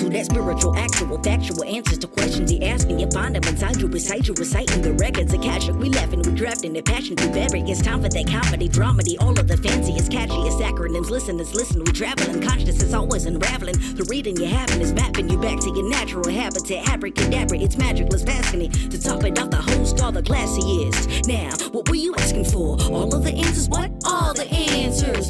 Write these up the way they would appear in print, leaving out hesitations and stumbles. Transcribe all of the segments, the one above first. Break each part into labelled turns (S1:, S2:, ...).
S1: to that spiritual, actual, factual answers to questions you're asking. You find them inside you, recite you, reciting the records of cash. We laughing, we drafting the passion to vary. It's time for that comedy, dramedy, all of the fanciest, catchiest acronyms. Listeners, listen, we traveling. Conscious is always unraveling. The reading you're having is mapping you back to your natural habitat. Abracadabra, it's magicless, passing it. To top it off, the host, all the classiest. Now, what were you asking for? All of the answers? What? All the answers.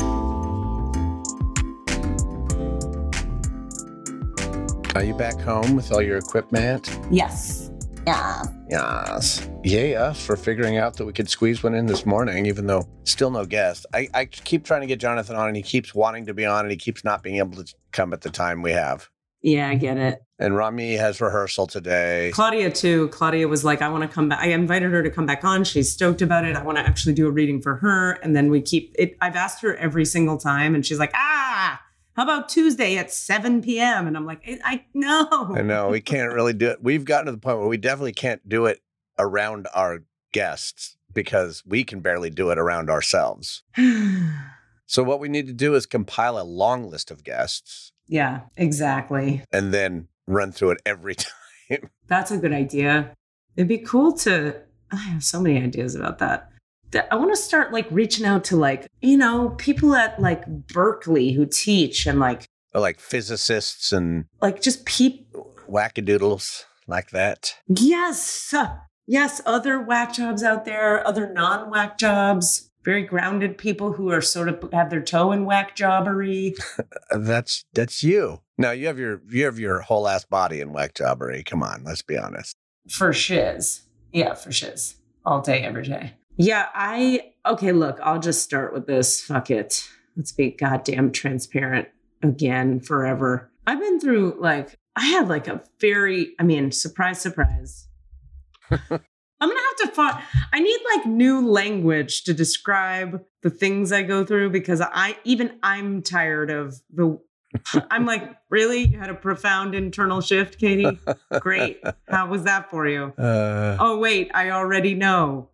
S2: Are you back home with all your equipment?
S3: Yes. Yeah.
S2: Yes. Yay us for figuring out that we could squeeze one in this morning, even though still no guest. I keep trying to get Jonathan on, and he keeps wanting to be on, and he keeps not being able to come at the time we have.
S3: Yeah, I get it.
S2: And Rami has rehearsal today.
S3: Claudia, too. Claudia was like, I want to come back. I invited her to come back on. She's stoked about it. I want to actually do a reading for her. And then we keep it. I've asked her every single time, and she's like, how about Tuesday at 7 p.m.? And I'm like, I know.
S2: I know. We can't really do it. We've gotten to the point where we definitely can't do it around our guests because we can barely do it around ourselves. So what we need to do is compile a long list of guests.
S3: Yeah, exactly.
S2: And then run through it every time.
S3: That's a good idea. It'd be cool to, I have so many ideas about that. I want to start like reaching out to people at like Berkeley who teach and like
S2: physicists and
S3: like just people.
S2: Wackadoodles like that.
S3: Yes. Yes. Other whack jobs out there, other non-whack jobs, very grounded people who are sort of have their toe in whack jobbery.
S2: That's you. Now you have your whole ass body in whack jobbery. Come on, let's be honest.
S3: For shiz. Yeah, for shiz. All day, every day. Yeah, okay, look, I'll just start with this. Fuck it. Let's be goddamn transparent again forever. I've been through I had surprise, surprise. I'm going to have to find, I need new language to describe the things I go through because I'm tired of I'm like, really? You had a profound internal shift, Katie? Great. How was that for you? Oh, wait, I already know.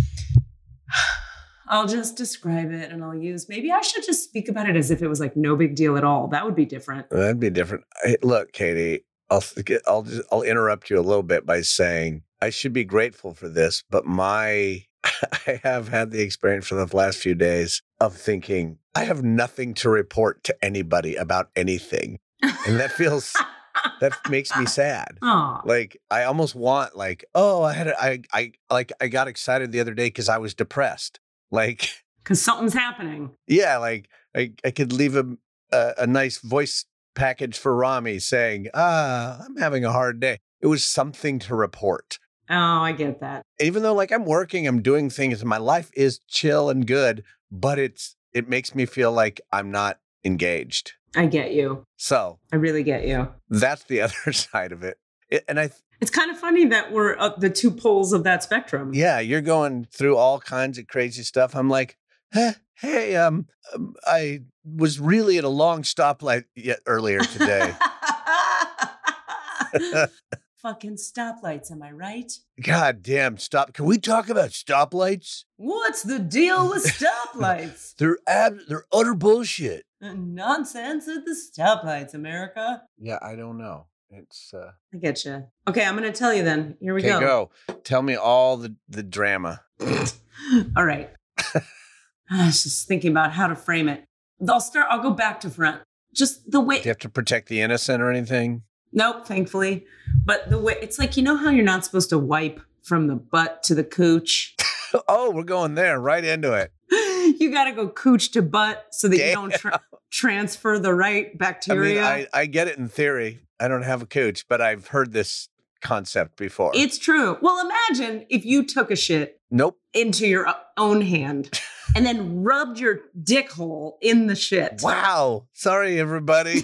S3: I'll just describe it and maybe I should just speak about it as if it was no big deal at all. That would be different.
S2: That'd be different. Look, Katie, I'll interrupt you a little bit by saying I should be grateful for this, but I have had the experience for the last few days of thinking I have nothing to report to anybody about anything. And that that makes me sad.
S3: Aww.
S2: I almost want I got excited the other day because I was depressed.
S3: Because something's happening.
S2: Yeah, I could leave a nice voice package for Rami saying, I'm having a hard day. It was something to report.
S3: Oh, I get that.
S2: Even though I'm working, I'm doing things, and my life is chill and good, but it makes me feel like I'm not engaged.
S3: I get you.
S2: So
S3: I really get you.
S2: That's the other side of it.
S3: It's kind of funny that we're the two poles of that spectrum.
S2: Yeah, you're going through all kinds of crazy stuff. I'm like, hey, I was really at a long stoplight earlier today.
S3: Fucking stoplights, am I right?
S2: God damn, stop. Can we talk about stoplights?
S3: What's the deal with stoplights?
S2: They're utter bullshit.
S3: Nonsense at the stoplights, America.
S2: Yeah, I don't know. It's
S3: I get you. Okay, I'm going to tell you then. Here we go.
S2: Go. Tell me all the drama.
S3: All right. I was just thinking about how to frame it. I'll go back to front. Just the way.
S2: Do you have to protect the innocent or anything?
S3: Nope, thankfully. But the way it's you know how you're not supposed to wipe from the butt to the cooch?
S2: Oh, we're going there right into it.
S3: You got to go cooch to butt so that you don't transfer the right bacteria.
S2: I mean, I get it in theory. I don't have a cooch, but I've heard this concept before.
S3: It's true. Well, imagine if you took a shit into your own hand and then rubbed your dick hole in the shit.
S2: Wow. Sorry, everybody.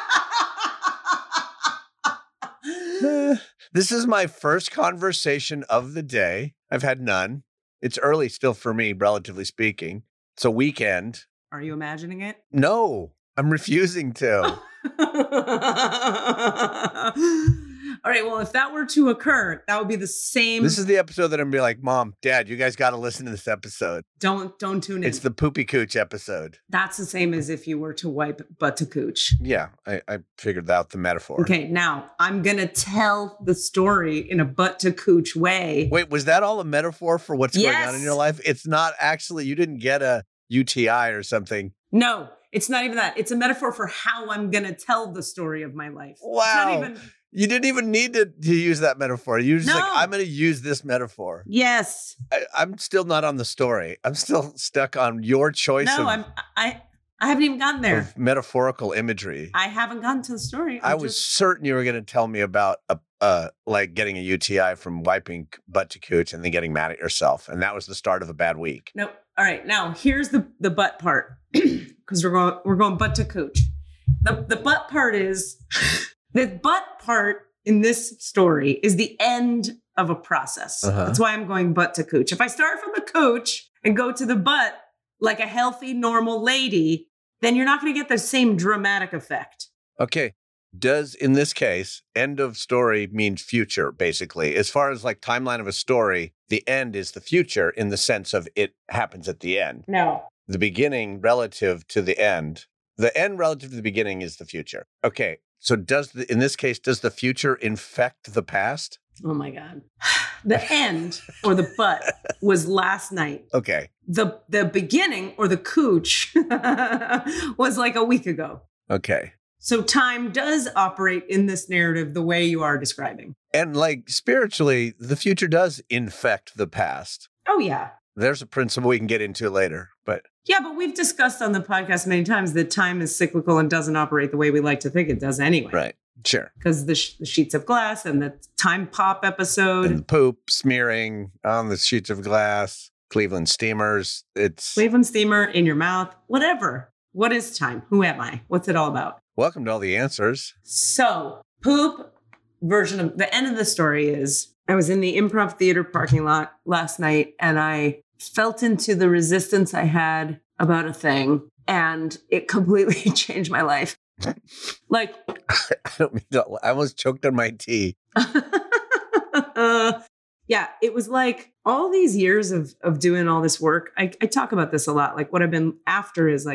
S2: This is my first conversation of the day. I've had none. It's early still for me, relatively speaking. It's a weekend.
S3: Are you imagining it?
S2: No, I'm refusing to.
S3: All right. Well, if that were to occur, that would be the same.
S2: This is the episode that I'm gonna be like, Mom, Dad, you guys got to listen to this episode.
S3: Don't tune in.
S2: It's the poopy cooch episode.
S3: That's the same as if you were to wipe butt to cooch.
S2: Yeah, I figured out the metaphor.
S3: Okay. Now I'm going to tell the story in a butt to cooch way.
S2: Wait, was that all a metaphor for what's going on in
S3: Yes.
S2: your life? It's not actually, you didn't get a UTI or something.
S3: No, it's not even that. It's a metaphor for how I'm going to tell the story of my life.
S2: Wow.
S3: It's not even.
S2: You didn't even need to use that metaphor. You were just like,
S3: No.
S2: I'm going to use this metaphor.
S3: Yes.
S2: I'm still not on the story. I'm still stuck on your choice
S3: No, I haven't even gotten there.
S2: of metaphorical imagery.
S3: I haven't gotten to the story.
S2: I was certain you were going to tell me about like getting a UTI from wiping butt to cooch and then getting mad at yourself. And that was the start of a bad week.
S3: Nope. All right. Now here's the butt part. Because we're going butt to cooch. The butt part is the butt part in this story is the end of a process.
S2: Uh-huh.
S3: That's why I'm going butt to cooch. If I start from the cooch and go to the butt like a healthy, normal lady, then you're not going to get the same dramatic effect.
S2: Okay. Does, in this case, end of story mean future, basically? As far as like timeline of a story, the end is the future in the sense of it happens at the end.
S3: No.
S2: The beginning relative to the end relative to the beginning is the future. Okay. So in this case, does the future infect the past?
S3: Oh my God. The end or the butt was last night.
S2: Okay.
S3: The beginning or the cooch was like a week ago.
S2: Okay.
S3: So time does operate in this narrative the way you are describing.
S2: And like spiritually, the future does infect the past.
S3: Oh, yeah.
S2: There's a principle we can get into later, but
S3: Yeah, but we've discussed on the podcast many times that time is cyclical and doesn't operate the way we like to think it does anyway.
S2: right. Sure.
S3: Because the sheets of glass and the time pop episode.
S2: And the poop smearing on the sheets of glass, Cleveland steamers. It's
S3: Cleveland steamer in your mouth, whatever. What is time? Who am I? What's it all about?
S2: welcome to all the answers.
S3: So, poop version of the end of the story is I was in the Improv Theater parking lot last night and I felt into the resistance I had about a thing and it completely changed my life. Like,
S2: I don't mean to, I almost choked on my tea.
S3: yeah, it was like all these years of doing all this work. I talk about this a lot. Like what I've been after is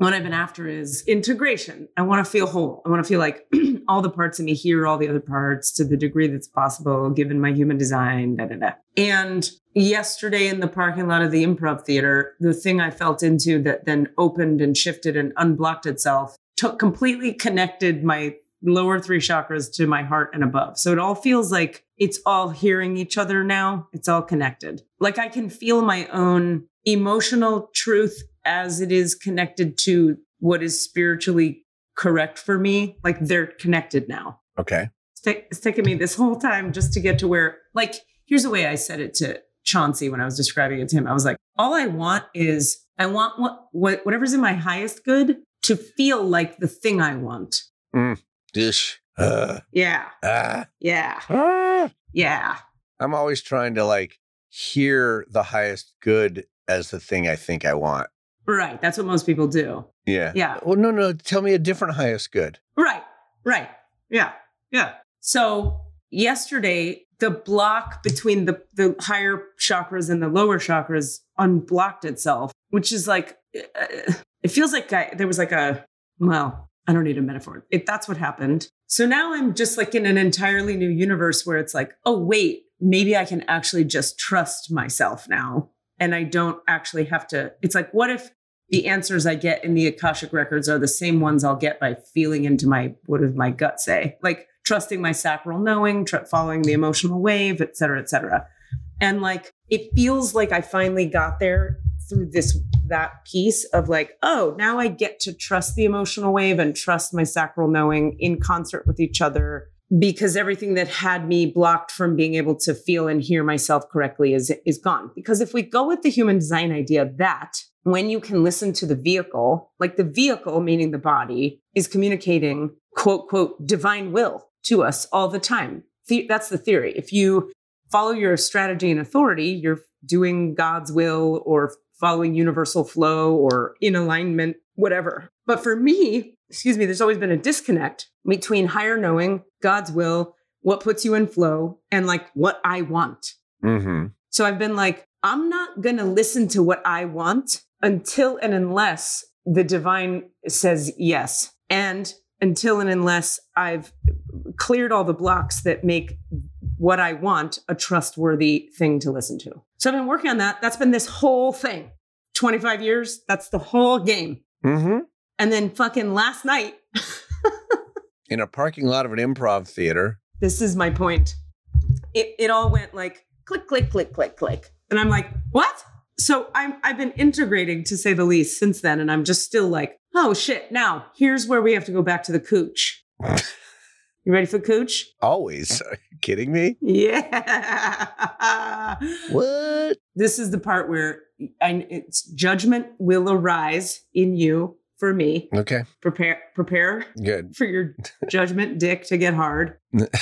S3: integration. I want to feel whole. I want to feel like all the parts of me hear all the other parts to the degree that's possible, given my human design, And yesterday in the parking lot of the Improv Theater, the thing I felt into that then opened and shifted and unblocked itself completely connected my lower three chakras to my heart and above. So it all feels like it's all hearing each other now. It's all connected. Like I can feel my own emotional truth as it is connected to what is spiritually correct for me. Like they're connected now.
S2: Okay.
S3: It's taken me this whole time just to get to where, like, here's the way I said it to Chauncey when I was describing it to him. I was like, all I want is whatever's in my highest good to feel like the thing I want.
S2: Dish.
S3: Yeah. Yeah. Yeah.
S2: I'm always trying to like hear the highest good as the thing I think I want.
S3: Right. That's what most people do.
S2: Yeah.
S3: Yeah.
S2: Well, no. Tell me a different highest good.
S3: Right. Yeah. So yesterday, the block between the higher chakras and the lower chakras unblocked itself, which is like, it feels like there was like I don't need a metaphor. That's what happened. So now I'm just like in an entirely new universe where it's like, oh, wait, maybe I can actually just trust myself now. And I don't actually have to. It's like, what if the answers I get in the Akashic records are the same ones I'll get by feeling into what does my gut say? Like trusting my sacral knowing, following the emotional wave, et cetera, et cetera. And like, it feels like I finally got there through that piece of like, oh, now I get to trust the emotional wave and trust my sacral knowing in concert with each other, because everything that had me blocked from being able to feel and hear myself correctly is gone. Because if we go with the human design idea that when you can listen to the vehicle, like the vehicle, meaning the body, is communicating, quote, quote, divine will to us all the time. That's the theory. If you follow your strategy and authority, you're doing God's will or following universal flow or in alignment, whatever. But for me, there's always been a disconnect between higher knowing, God's will, what puts you in flow, and like what I want.
S2: Mm-hmm.
S3: So I've been like, I'm not going to listen to what I want until and unless the divine says yes. And until and unless I've cleared all the blocks that make what I want a trustworthy thing to listen to. So I've been working on that. That's been this whole thing. 25 years. That's the whole game.
S2: Mm-hmm.
S3: And then fucking last night.
S2: In a parking lot of an improv theater.
S3: This is my point. It all went like click, click, click, click, click. And I'm like, what? So I've been integrating, to say the least, since then. And I'm just still like, oh shit. Now, here's where we have to go back to the cooch. You ready for cooch?
S2: Always. Are you kidding me?
S3: Yeah.
S2: What?
S3: This is the part where it's judgment will arise in you for me.
S2: Okay.
S3: Prepare
S2: Good.
S3: for your judgment dick to get hard.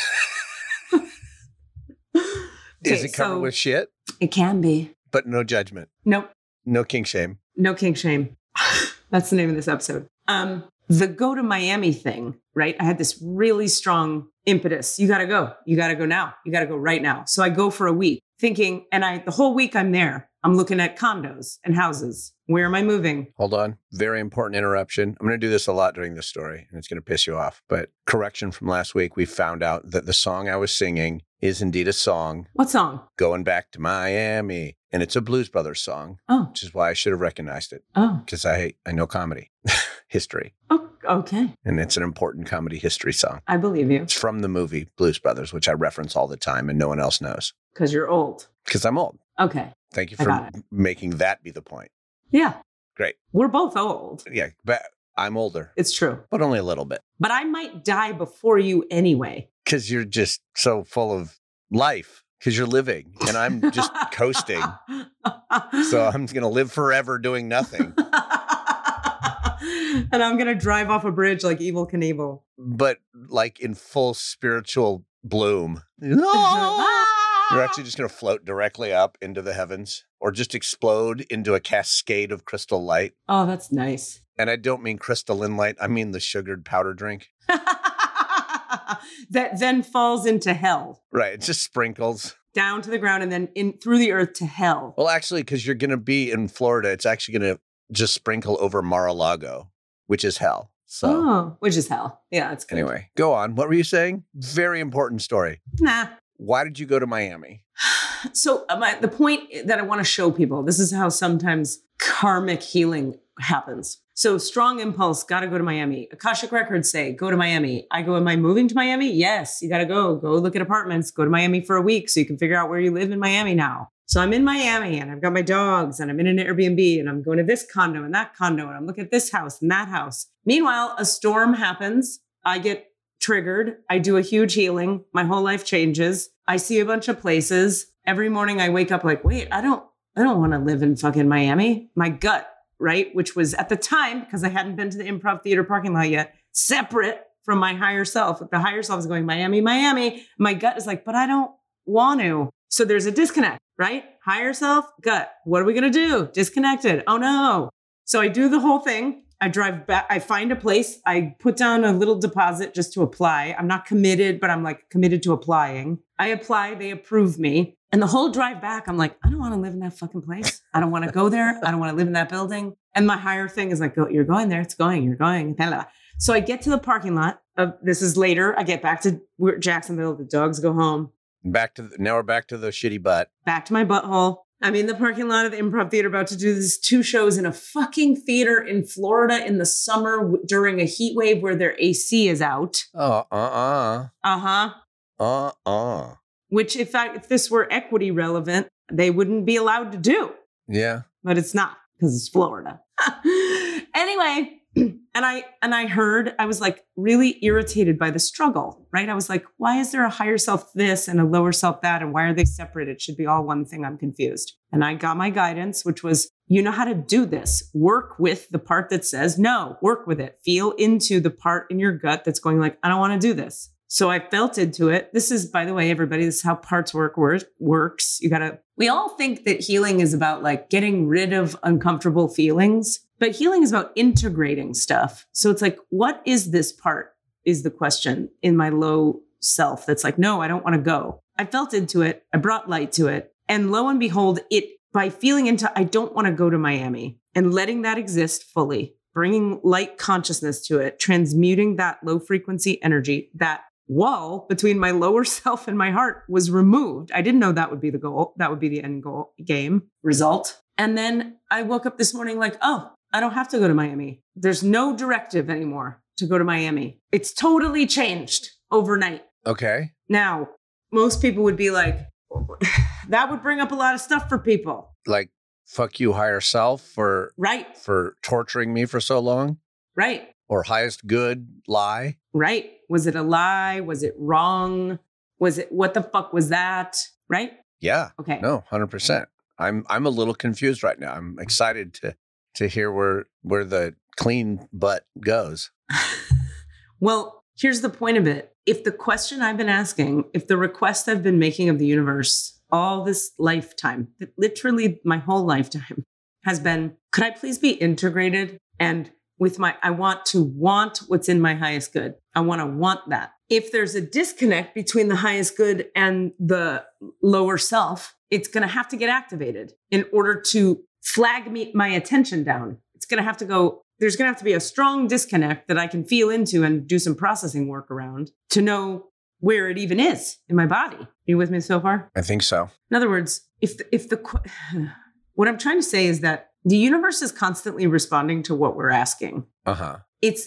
S2: Is it covered with shit?
S3: It can be.
S2: But no judgment.
S3: Nope.
S2: No kink shame.
S3: No kink shame. That's the name of this episode. The go to Miami thing, right? I had this really strong impetus. You got to go. You got to go now. You got to go right now. So I go for a week thinking, and the whole week I'm there. I'm looking at condos and houses. Where am I moving?
S2: Hold on. Very important interruption. I'm going to do this a lot during this story, and it's going to piss you off. But correction from last week, we found out that the song I was singing is indeed a song.
S3: What song?
S2: Going Back to Miami. And it's a Blues Brothers song.
S3: Oh.
S2: Which is why I should have recognized it.
S3: Oh.
S2: Because I know comedy history.
S3: Oh, okay.
S2: And it's an important comedy history song.
S3: I believe you.
S2: It's from the movie Blues Brothers, which I reference all the time and no one else knows.
S3: Because you're old.
S2: Because I'm old.
S3: Okay.
S2: Thank you for making that be the point.
S3: Yeah.
S2: Great.
S3: We're both old.
S2: Yeah, but I'm older.
S3: It's true.
S2: But only a little bit.
S3: But I might die before you anyway.
S2: Because you're just so full of life. Because you're living. And I'm just coasting. So I'm going to live forever doing nothing.
S3: And I'm going to drive off a bridge like Evel Knievel.
S2: But like in full spiritual bloom. You're actually just going to float directly up into the heavens or just explode into a cascade of crystal light.
S3: Oh, that's nice.
S2: And I don't mean crystalline light. I mean the sugared powder drink.
S3: That then falls into hell.
S2: Right. It just sprinkles.
S3: Down to the ground and then in through the earth to hell.
S2: Well, actually, because you're going to be in Florida, it's actually going to just sprinkle over Mar-a-Lago, which is hell. So,
S3: which is hell. Yeah, that's good.
S2: Anyway, go on. What were you saying? Very important story.
S3: Nah.
S2: Why did you go to Miami?
S3: So the point that I want to show people, this is how sometimes karmic healing happens. So strong impulse, got to go to Miami. Akashic records say, go to Miami. I go, am I moving to Miami? Yes, you got to go look at apartments, go to Miami for a week so you can figure out where you live in Miami now. So I'm in Miami and I've got my dogs and I'm in an Airbnb and I'm going to this condo and that condo and I'm looking at this house and that house. Meanwhile, a storm happens. I get triggered. I do a huge healing. My whole life changes. I see a bunch of places. Every morning I wake up like, wait, I don't want to live in fucking Miami. My gut, right? Which was at the time, because I hadn't been to the improv theater parking lot yet, separate from my higher self. The higher self is going, Miami, Miami. My gut is like, but I don't want to. So there's a disconnect, right? Higher self, gut. What are we going to do? Disconnected. Oh no. So I do the whole thing. I drive back. I find a place. I put down a little deposit just to apply. I'm not committed, but I'm like committed to applying. I apply. They approve me. And the whole drive back, I'm like, I don't want to live in that fucking place. I don't want to go there. I don't want to live in that building. And my higher thing is like, you're going there. It's going. You're going. So I get to the parking lot. This is later. I get back to Jacksonville. The dogs go home.
S2: Now we're back to the shitty butt.
S3: Back to my butthole. I'm in the parking lot of the improv theater about to do these 2 shows in a fucking theater in Florida in the summer during a heat wave where their AC is out. Which if this were equity relevant, they wouldn't be allowed to do.
S2: Yeah.
S3: But it's not because it's Florida. Anyway, and I heard, I was like really irritated by the struggle, right? I was like, why is there a higher self this and a lower self that? And why are they separate? It should be all one thing. I'm confused. And I got my guidance, which was, you know how to do this. Work with the part that says no, work with it. Feel into the part in your gut that's going like, I don't want to do this. So I felt into it. This is, by the way, everybody, this is how parts works. We all think that healing is about like getting rid of uncomfortable feelings, but healing is about integrating stuff. So it's like, what is this part is the question in my low self that's like, no, I don't want to go. I felt into it. I brought light to it. And lo and behold, by feeling into, I don't want to go to Miami and letting that exist fully, bringing light consciousness to it, transmuting that low frequency energy, that wall between my lower self and my heart was removed. I didn't know that would be the goal. That would be the end goal, result. And then I woke up this morning like, oh, I don't have to go to Miami. There's no directive anymore to go to Miami. It's totally changed overnight.
S2: Okay.
S3: Now, most people would be like, that would bring up a lot of stuff for people.
S2: Like, fuck you, higher self, for torturing me for so long?
S3: Right.
S2: Or highest good lie?
S3: Right. Was it a lie? Was it wrong? Was it, what the fuck was that? Right?
S2: Yeah.
S3: Okay.
S2: No, 100%. I'm a little confused right now. I'm excited to hear where the clean butt goes.
S3: Well, here's the point of it. If the question I've been asking, if the request I've been making of the universe all this lifetime, literally my whole lifetime, has been, could I please be integrated? And with I want what's in my highest good. I want to want that. If there's a disconnect between the highest good and the lower self, it's going to have to get activated in order to flag my attention down. It's going to have to go, there's going to have to be a strong disconnect that I can feel into and do some processing work around to know where it even is in my body. Are you with me so far?
S2: I think so.
S3: In other words, what I'm trying to say is that the universe is constantly responding to what we're asking.
S2: Uh-huh.
S3: It's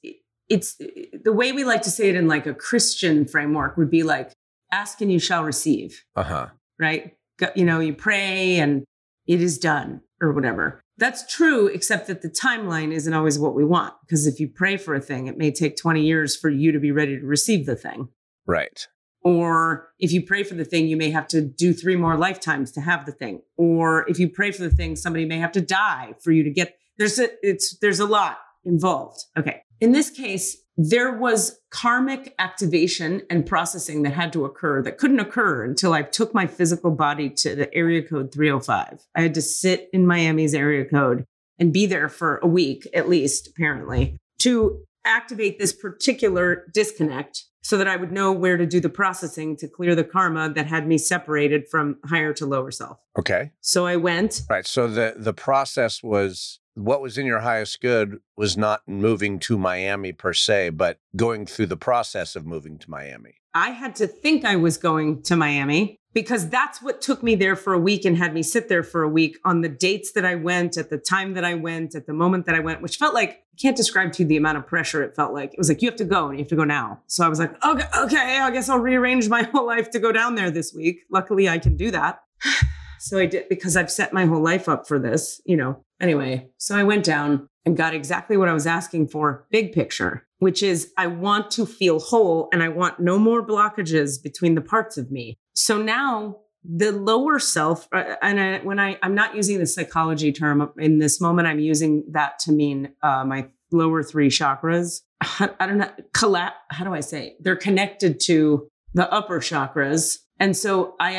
S3: the way we like to say it in like a Christian framework would be like, ask and you shall receive.
S2: Uh-huh.
S3: Right? You pray and it is done or whatever. That's true, except that the timeline isn't always what we want. Because if you pray for a thing, it may take 20 years for you to be ready to receive the thing.
S2: Right.
S3: Or if you pray for the thing, you may have to do 3 more lifetimes to have the thing. Or if you pray for the thing, somebody may have to die for you to get, there's a lot involved. Okay. In this case, there was karmic activation and processing that had to occur that couldn't occur until I took my physical body to the area code 305. I had to sit in Miami's area code and be there for a week, at least, apparently, to activate this particular disconnect so that I would know where to do the processing to clear the karma that had me separated from higher to lower self.
S2: Okay.
S3: So I went.
S2: Right. So the process was, what was in your highest good was not moving to Miami per se, but going through the process of moving to Miami.
S3: I had to think I was going to Miami because that's what took me there for a week and had me sit there for a week on the dates that I went, at the time that I went, at the moment that I went, which felt like, I can't describe to you the amount of pressure it felt like. It was like, you have to go and you have to go now. So I was like, okay, I guess I'll rearrange my whole life to go down there this week. Luckily, I can do that. So I did, because I've set my whole life up for this, Anyway, so I went down and got exactly what I was asking for, big picture, which is I want to feel whole and I want no more blockages between the parts of me. So now the lower self, I'm not using the psychology term in this moment, I'm using that to mean my lower 3 chakras. I don't know, how do I say? They're connected to the upper chakras. And so I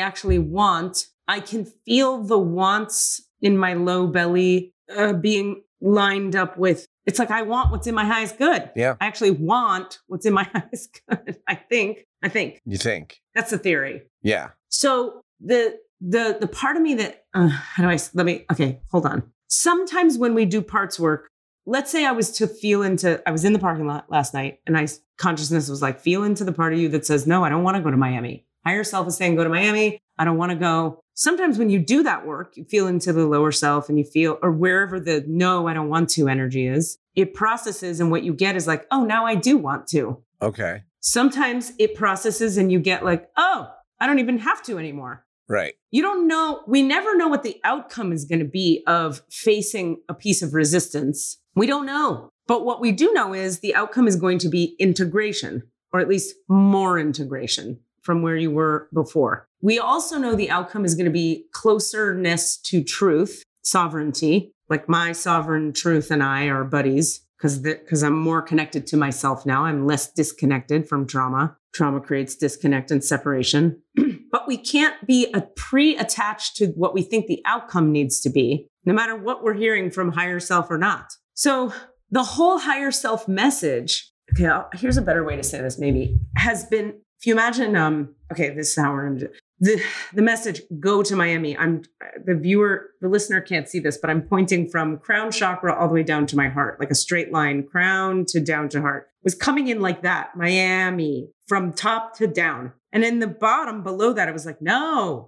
S3: can feel the wants in my low belly being lined up with, it's like, I want what's in my highest good.
S2: Yeah.
S3: I actually want what's in my highest good. I think.
S2: You think.
S3: That's the theory.
S2: Yeah.
S3: So the part of me that, okay, hold on. Sometimes when we do parts work, let's say I was in the parking lot last night and consciousness was like, feel into the part of you that says, no, I don't want to go to Miami. Higher self is saying, go to Miami. I don't want to go. Sometimes when you do that work, you feel into the lower self and you feel, or wherever the no, I don't want to energy is, it processes. And what you get is like, oh, now I do want to.
S2: Okay.
S3: Sometimes it processes and you get like, oh, I don't even have to anymore.
S2: Right.
S3: You don't know. We never know what the outcome is going to be of facing a piece of resistance. We don't know. But what we do know is the outcome is going to be integration, or at least more integration from where you were before. We also know the outcome is going to be closerness to truth, sovereignty, like my sovereign truth and I are buddies because I'm more connected to myself now. I'm less disconnected from trauma. Trauma creates disconnect and separation. But we can't be pre-attached to what we think the outcome needs to be, no matter what we're hearing from higher self or not. So the whole higher self message, okay, here's a better way to say this maybe, has been if you imagine, okay, this is how we're going to do the message, go to Miami. The listener can't see this, but I'm pointing from crown chakra all the way down to my heart, like a straight line, crown to down to heart. It was coming in like that, Miami, from top to down. And in the bottom below that, it was like, no.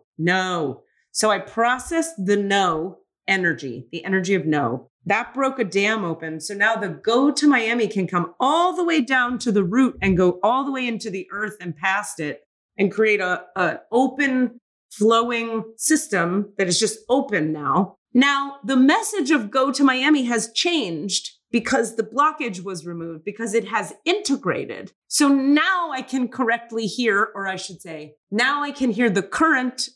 S3: So I processed the no energy, the energy of no. That broke a dam open. So now the go to Miami can come all the way down to the root and go all the way into the earth and past it and create an open, flowing system that is just open now. Now, the message of go to Miami has changed because the blockage was removed, because it has integrated. So now I can correctly hear, or I should say, now I can hear the current,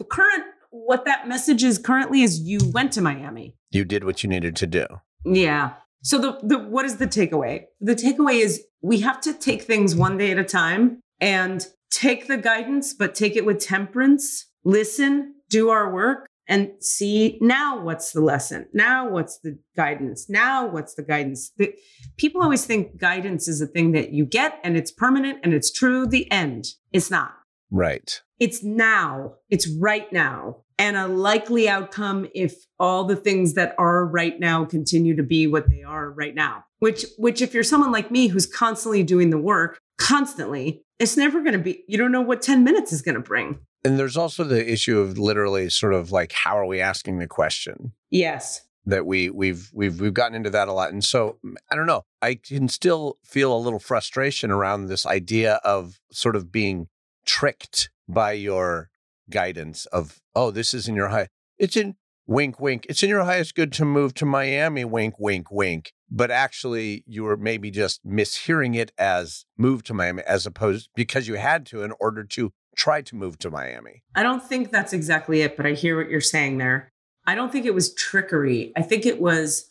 S3: what that message is currently is you went to Miami.
S2: You did what you needed to do.
S3: Yeah. So what is the takeaway? The takeaway is we have to take things one day at a time and take the guidance, but take it with temperance, listen, do our work, and see now what's the lesson. Now what's the guidance? Now what's the guidance? People always think guidance is a thing that you get and it's permanent and it's true, the end. It's not.
S2: Right.
S3: It's now. It's right now. And a likely outcome if all the things that are right now continue to be what they are right now. Which if you're someone like me who's constantly doing the work, constantly, it's never going to be, you don't know what 10 minutes is going to bring.
S2: And there's also the issue of literally sort of like, how are we asking the question?
S3: Yes.
S2: That we've gotten into that a lot. And so, I don't know, I can still feel a little frustration around this idea of sort of being tricked by your guidance of, oh, this is in your high, it's in, wink, wink, it's in your highest good to move to Miami, wink, wink, wink. But actually, you were maybe just mishearing it as move to Miami, as opposed because you had to in order to try to move to Miami. I don't think that's exactly it, but I hear what you're saying there. I don't think it was trickery. I think it was,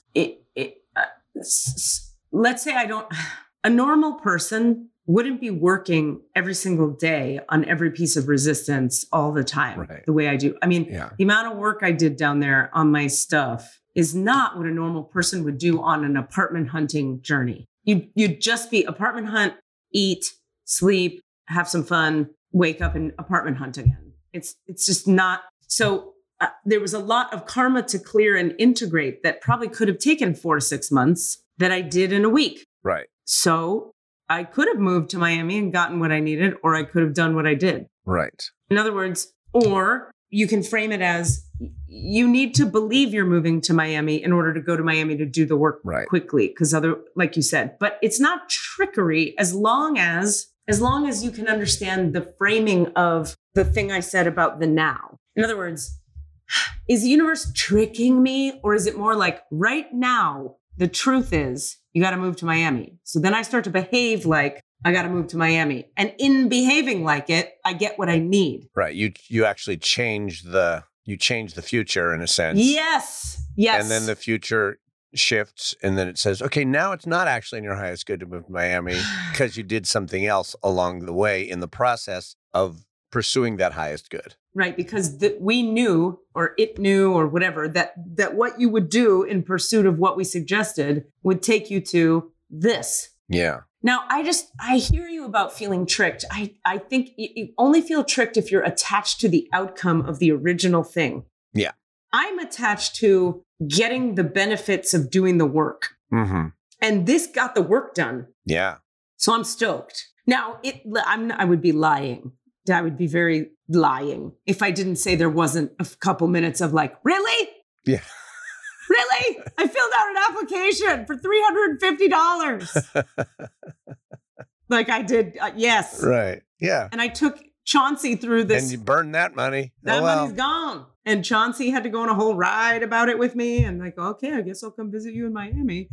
S2: let's say a normal person wouldn't be working every single day on every piece of resistance all the time, the way I do. I mean, The amount of work I did down there on my stuff is not what a normal person would do on an apartment hunting journey. You'd just be apartment hunt, eat, sleep, have some fun, wake up and apartment hunt again. It's just not. So there was a lot of karma to clear and integrate that probably could have taken 4 to 6 months that I did in a week. Right. So I could have moved to Miami and gotten what I needed, or I could have done what I did. Right. In other words, or you can frame it as you need to believe you're moving to Miami in order to go to Miami to do the work quickly. Because like you said, but it's not trickery as long as you can understand the framing of the thing I said about the now. In other words, is the universe tricking me, or is it more like right now, the truth is you got to move to Miami. So then I start to behave like I got to move to Miami. And in behaving like it, I get what I need. Right. You actually change the future in a sense. Yes. Yes. And then the future shifts and then it says, okay, now it's not actually in your highest good to move to Miami because you did something else along the way in the process of pursuing that highest good. Right. Because we knew, or it knew, or whatever, that what you would do in pursuit of what we suggested would take you to this. Yeah. Now, I hear you about feeling tricked. I think you only feel tricked if you're attached to the outcome of the original thing. Yeah. I'm attached to getting the benefits of doing the work. Mm-hmm. And this got the work done. Yeah. So I'm stoked. Now, I would be lying. I would be very lying if I didn't say there wasn't a couple minutes of like, really? Yeah. Really? I filled out an application for $350. Like I did. Yes. Right. Yeah. And I took Chauncey through this. And you burned that money. That money's gone. And Chauncey had to go on a whole ride about it with me. And like, okay, I guess I'll come visit you in Miami.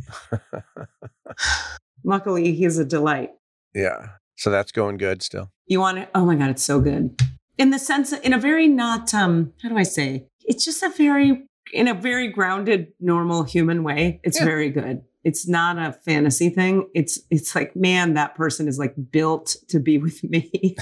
S2: Luckily, he's a delight. Yeah. So that's going good still. You want it? Oh my God, it's so good. In the sense, in a very not, how do I say? It's just in a very grounded, normal human way. It's very good. It's not a fantasy thing. It's like, man, that person is like built to be with me.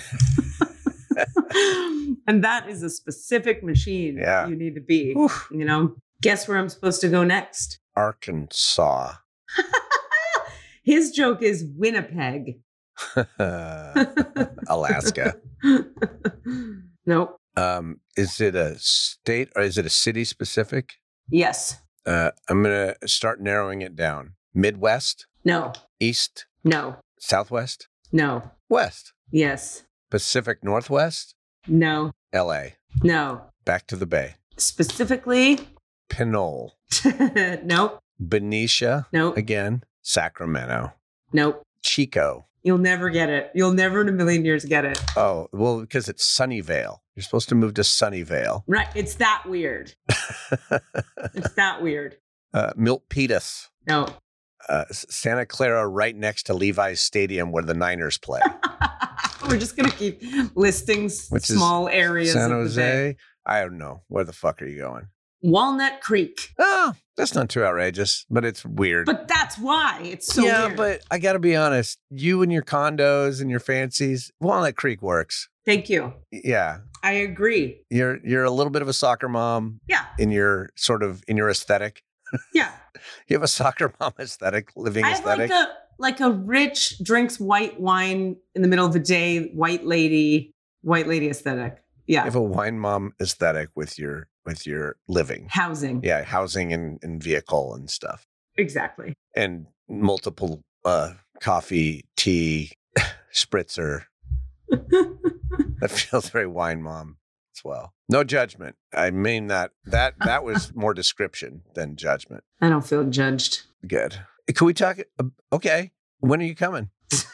S2: And that is a specific machine you need to be. Oof. You know, guess where I'm supposed to go next? Arkansas. His joke is Winnipeg. Alaska.
S3: Nope.
S2: Is it a state or is it a city specific?
S3: Yes.
S2: I'm going to start narrowing it down. Midwest,
S3: No.
S2: East,
S3: No.
S2: Southwest,
S3: No.
S2: West,
S3: Yes.
S2: Pacific Northwest,
S3: No.
S2: LA,
S3: No.
S2: back to the Bay,
S3: Specifically,
S2: Pinole,
S3: nope.
S2: Benicia,
S3: Nope.
S2: again, Sacramento,
S3: Nope.
S2: Chico.
S3: You'll never get it. You'll never in a million years get it.
S2: Oh, well, because it's Sunnyvale. You're supposed to move to Sunnyvale.
S3: Right. It's that weird. It's that weird.
S2: Milpitas,
S3: No.
S2: Santa Clara, right next to Levi's Stadium where the Niners play.
S3: We're just going to keep listing
S2: Which is
S3: small areas.
S2: San
S3: of the Bay.
S2: Jose. I don't know. Where the fuck are you going?
S3: Walnut Creek.
S2: Oh, that's not too outrageous, but it's weird.
S3: But that's why it's so
S2: yeah,
S3: weird.
S2: but I got to be honest. You and your condos and your fancies, Walnut Creek works.
S3: Thank you.
S2: Yeah,
S3: I agree.
S2: you're a little bit of a soccer mom
S3: Yeah.
S2: in your aesthetic.
S3: Yeah.
S2: You have a soccer mom aesthetic, living
S3: I have
S2: aesthetic.
S3: like a rich, drinks white wine in the middle of the day, white lady aesthetic.
S2: You
S3: Yeah.
S2: have a wine mom aesthetic with your living.
S3: Housing.
S2: Yeah, housing and vehicle and stuff.
S3: Exactly.
S2: And multiple coffee, tea, spritzer. That feels very wine mom as well. No judgment. I mean that was more description than judgment.
S3: I don't feel judged.
S2: Good. Can we talk? Okay. When are you coming?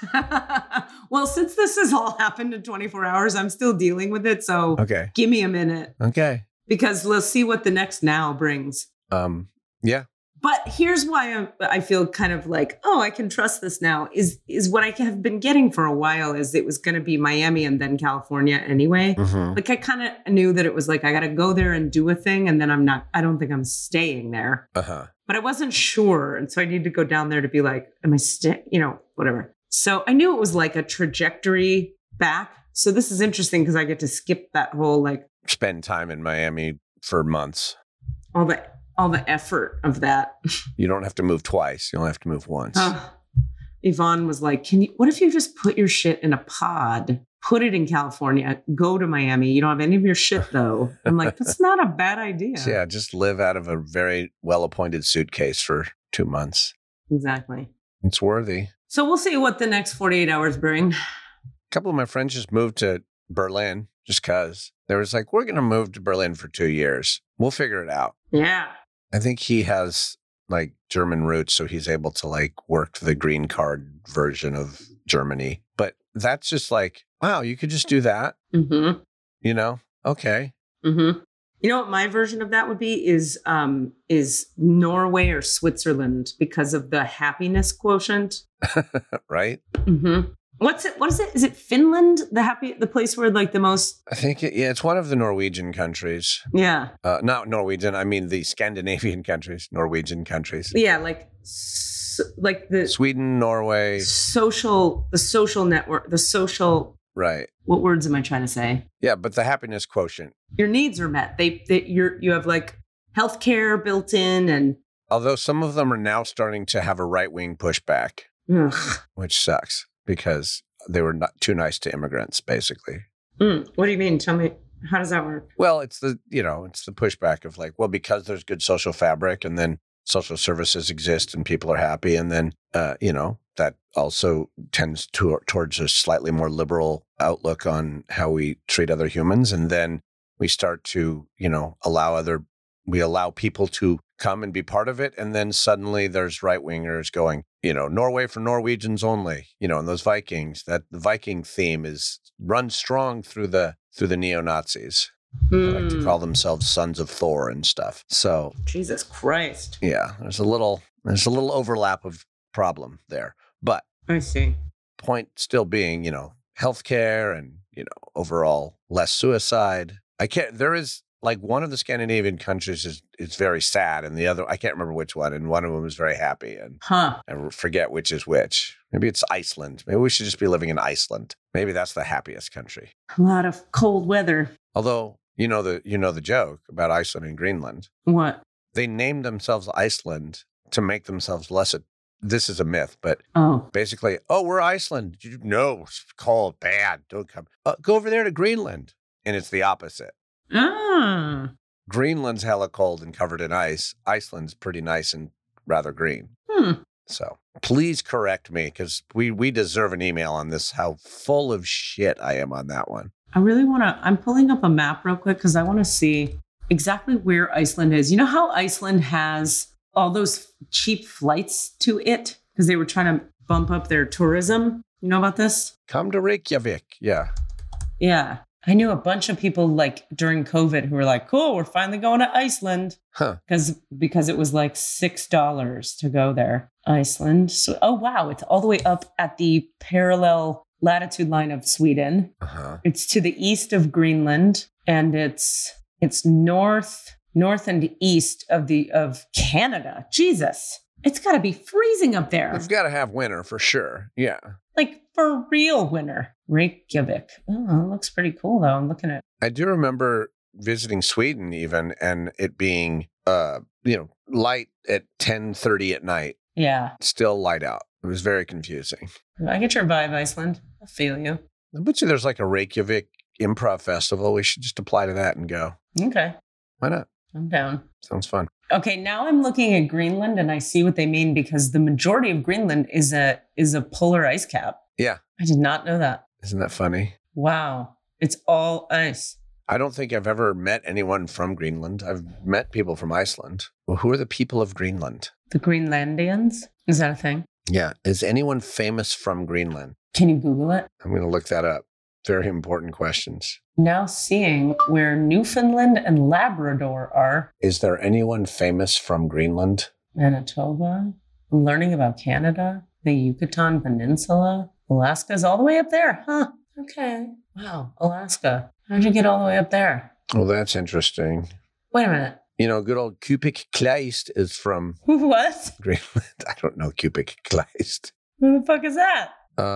S3: Well, since this has all happened in 24 hours, I'm still dealing with it. So
S2: Okay.
S3: give me a minute
S2: Okay.
S3: because let's see what the next now brings.
S2: Yeah.
S3: But here's why I feel kind of like, oh, I can trust this now is what I have been getting for a while is it was going to be Miami and then California anyway.
S2: Mm-hmm.
S3: Like I kind of knew that it was like, I got to go there and do a thing. And then I don't think I'm staying there,
S2: Uh-huh.
S3: but I wasn't sure. And so I need to go down there to be like, am I whatever. So I knew it was like a trajectory back. So this is interesting because I get to skip that whole, like
S2: Spend time in Miami for months.
S3: all the effort of that.
S2: You don't have to move twice. You only have to move once.
S3: Yvonne was like, what if you just put your shit in a pod, put it in California, go to Miami? You don't have any of your shit though. I'm like, that's not a bad idea.
S2: So yeah, just live out of a very well-appointed suitcase for 2 months.
S3: Exactly.
S2: It's worthy.
S3: So we'll see what the next 48 hours bring.
S2: A couple of my friends just moved to Berlin just because. They was like, we're going to move to Berlin for 2 years. We'll figure it out.
S3: Yeah.
S2: I think he has like German roots, so he's able to like work the green card version of Germany. But that's just like, wow, you could just do that.
S3: Mm-hmm.
S2: You know? Okay.
S3: Mm-hmm. You know what my version of that would be is Norway or Switzerland because of the happiness quotient.
S2: Right?
S3: Mm-hmm. What is it? Is it Finland? The place where like the most?
S2: I think, it's one of the Norwegian countries.
S3: Yeah.
S2: Not Norwegian. I mean, the Scandinavian countries, Norwegian countries.
S3: Yeah. Like the
S2: Sweden, Norway.
S3: the social network, the social.
S2: Right.
S3: What words am I trying to say?
S2: Yeah, but the happiness quotient.
S3: Your needs are met. You have like healthcare built in, and
S2: Although some of them are now starting to have a right-wing pushback,
S3: ugh.
S2: which sucks because they were not too nice to immigrants, basically.
S3: What do you mean? Tell me, how does that work?
S2: Well, it's the pushback of like, well, because there's good social fabric and then social services exist and people are happy. And then, that also tends towards a slightly more liberal outlook on how we treat other humans. And then we start to, allow people to come and be part of it. And then suddenly there's right wingers going, Norway for Norwegians only, and those Vikings, that the Viking theme runs strong through the neo-Nazis. They like to call themselves sons of Thor and stuff. So
S3: Jesus Christ.
S2: yeah, there's a little overlap of problem there. But
S3: I see.
S2: point still being, healthcare and, overall less suicide. There is like one of the Scandinavian countries is very sad and the other, I can't remember which one. And one of them is very happy. And I forget which is which. Maybe it's Iceland. Maybe we should just be living in Iceland. Maybe that's the happiest country.
S3: A lot of cold weather.
S2: Although, the joke about Iceland and Greenland.
S3: What?
S2: They named themselves Iceland to make themselves less this is a myth, but
S3: Oh.
S2: basically, we're Iceland. No, it's cold, bad. Don't come. Go over there to Greenland. And it's the opposite.
S3: Ah.
S2: Greenland's hella cold and covered in ice. Iceland's pretty nice and rather green. So please correct me, because we deserve an email on this, how full of shit I am on that one.
S3: I really want to, I'm pulling up a map real quick because I want to see exactly where Iceland is. You know how Iceland has all those cheap flights to it because they were trying to bump up their tourism? You know about this?
S2: Come to Reykjavik. Yeah.
S3: Yeah. I knew a bunch of people like during COVID who were like, cool, we're finally going to Iceland.
S2: Huh.
S3: Because it was like $6 to go there. Iceland. So, oh, wow. It's all the way up at the parallel latitude line of Sweden.
S2: Uh-huh.
S3: It's to the east of Greenland, and it's north and east of Canada. Jesus. It's got to be freezing up there.
S2: We've got to have winter for sure. Yeah.
S3: Like for real winter. Reykjavik. Oh, it looks pretty cool though. I'm looking at.
S2: I do remember visiting Sweden even, and it being light at 10:30 at night.
S3: Yeah.
S2: Still light out. It was very confusing.
S3: I get your vibe, Iceland. I feel you.
S2: I bet you there's like a Reykjavik improv festival. We should just apply to that and go.
S3: Okay.
S2: Why not?
S3: I'm down.
S2: Sounds fun.
S3: Okay, now I'm looking at Greenland and I see what they mean because the majority of Greenland is a polar ice cap.
S2: Yeah.
S3: I did not know that.
S2: Isn't that funny?
S3: Wow. It's all ice.
S2: I don't think I've ever met anyone from Greenland. I've met people from Iceland. Well, who are the people of Greenland?
S3: The Greenlandians? Is that a thing?
S2: Yeah. Is anyone famous from Greenland?
S3: Can you Google it?
S2: I'm going to look that up. Very important questions.
S3: Now seeing where Newfoundland and Labrador are.
S2: Is there anyone famous from Greenland?
S3: Manitoba. I'm learning about Canada, the Yucatan Peninsula. Alaska's all the way up there, huh? Okay. Wow, Alaska. How'd you get all the way up there?
S2: Well, that's interesting.
S3: Wait a minute.
S2: You know, good old Kupik Kleist is from
S3: What?
S2: Greenland. I don't know Kupik Kleist.
S3: Who the fuck is that?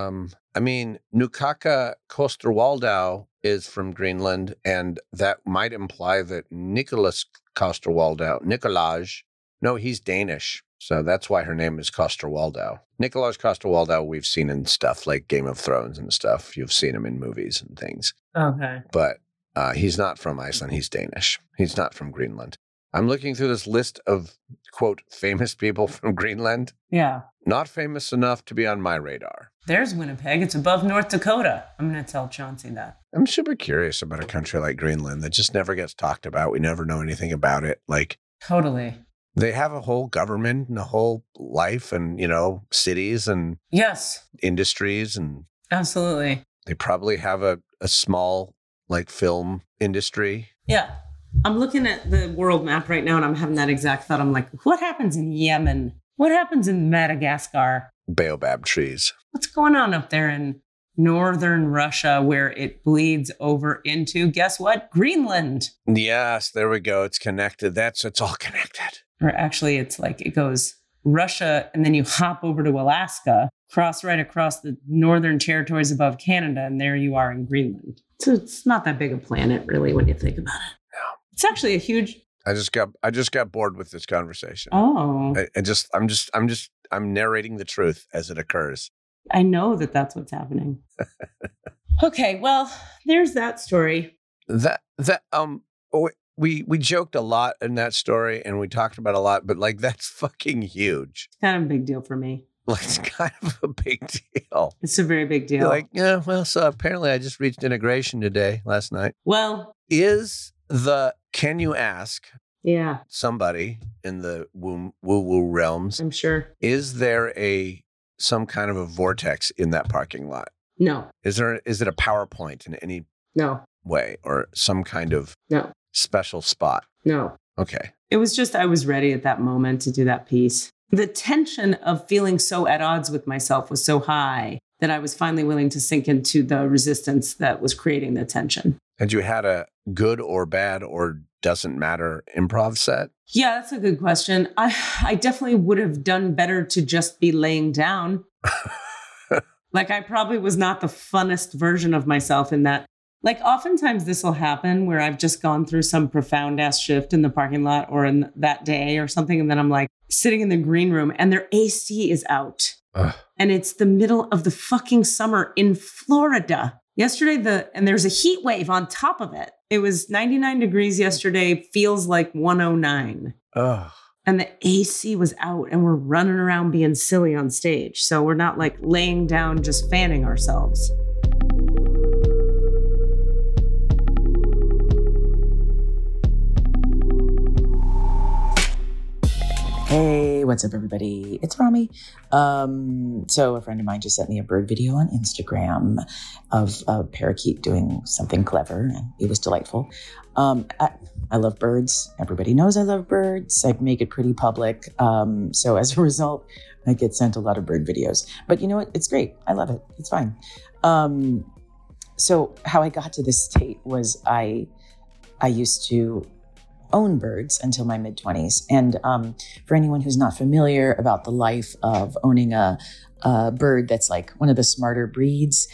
S2: Nukaka Kosterwaldau is from Greenland, and that might imply that Nicholas Nicolaj, no, he's Danish. So that's why her name is Kosterwaldau. Nicolaj Kosterwaldau, we've seen in stuff like Game of Thrones and stuff. You've seen him in movies and things.
S3: Okay.
S2: But he's not from Iceland. He's Danish. He's not from Greenland. I'm looking through this list of, quote, famous people from Greenland.
S3: Yeah.
S2: Not famous enough to be on my radar.
S3: There's Winnipeg. It's above North Dakota. I'm going to tell Chauncey that.
S2: I'm super curious about a country like Greenland that just never gets talked about. We never know anything about it. Like,
S3: totally.
S2: They have a whole government and a whole life and, cities and
S3: yes,
S2: industries. And
S3: absolutely.
S2: They probably have a small, film industry.
S3: Yeah. I'm looking at the world map right now and I'm having that exact thought. I'm like, what happens in Yemen? What happens in Madagascar?
S2: Baobab trees.
S3: What's going on up there in northern Russia where it bleeds over into, guess what? Greenland.
S2: Yes, there we go. It's connected. It's all connected.
S3: Or actually, it's like it goes Russia and then you hop over to Alaska, cross right across the northern territories above Canada, and there you are in Greenland. So it's not that big a planet, really, when you think about it.
S2: No.
S3: It's actually a huge...
S2: I just got bored with this conversation.
S3: Oh.
S2: I'm narrating the truth as it occurs.
S3: I know that's what's happening. Okay, well, there's that story.
S2: We joked a lot in that story and we talked about a lot, but that's fucking huge.
S3: It's kind of a big deal for me.
S2: It's kind of a big deal.
S3: It's a very big deal.
S2: So apparently I just reached integration last night.
S3: Well,
S2: can you ask somebody in the woo-woo realms?
S3: I'm sure.
S2: Is there some kind of a vortex in that parking lot?
S3: No.
S2: Is it a PowerPoint in any way or some kind of special spot?
S3: No.
S2: Okay.
S3: It was just, I was ready at that moment to do that piece. The tension of feeling so at odds with myself was so high that I was finally willing to sink into the resistance that was creating the tension.
S2: Had you had a good or bad or doesn't matter improv set?
S3: Yeah, that's a good question. I definitely would have done better to just be laying down. I probably was not the funnest version of myself in that Like oftentimes this will happen where I've just gone through some profound ass shift in the parking lot or in that day or something. And then I'm like sitting in the green room and their AC is out.
S2: Ugh.
S3: And it's the middle of the fucking summer in Florida. Yesterday, and there's a heat wave on top of it. It was 99 degrees yesterday, feels like 109.
S2: Ugh.
S3: And the AC was out and we're running around being silly on stage. So we're not like laying down, just fanning ourselves.
S4: Hey, what's up, everybody? It's Rami. So a friend of mine just sent me a bird video on Instagram of a parakeet doing something clever, and it was delightful. I love birds. Everybody knows I love birds. I make it pretty public. So as a result, I get sent a lot of bird videos. But you know what? It's great. I love it. It's fine. So how I got to this state was I used to own birds until my mid-20s. And for anyone who's not familiar about the life of owning a bird that's like one of the smarter breeds,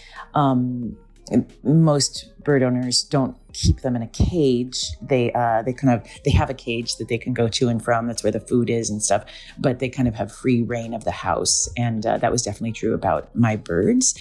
S4: most bird owners don't keep them in a cage. They have a cage that they can go to and from. That's where the food is and stuff. But they kind of have free reign of the house. And that was definitely true about my birds.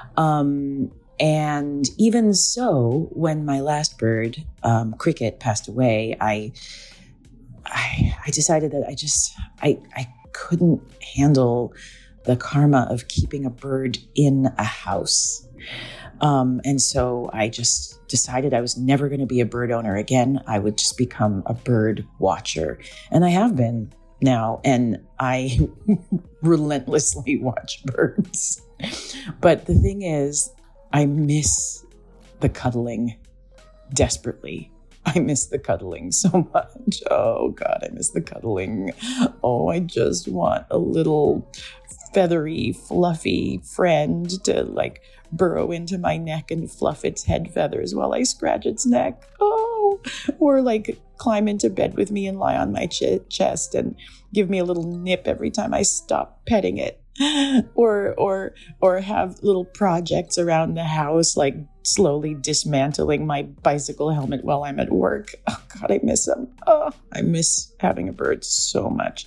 S4: And even so, when my last bird, Cricket, passed away, I decided that I couldn't handle the karma of keeping a bird in a house. And so I just decided I was never going to be a bird owner again. I would just become a bird watcher. And I have been now, and I relentlessly watch birds. But the thing is, I miss the cuddling desperately. I miss the cuddling so much. Oh God, I miss the cuddling. Oh, I just want a little feathery, fluffy friend to like burrow into my neck and fluff its head feathers while I scratch its neck. Oh, or like climb into bed with me and lie on my chest and give me a little nip every time I stop petting it. Or have little projects around the house, like slowly dismantling my bicycle helmet while I'm at work. Oh God, I miss them. Oh, I miss having a bird so much.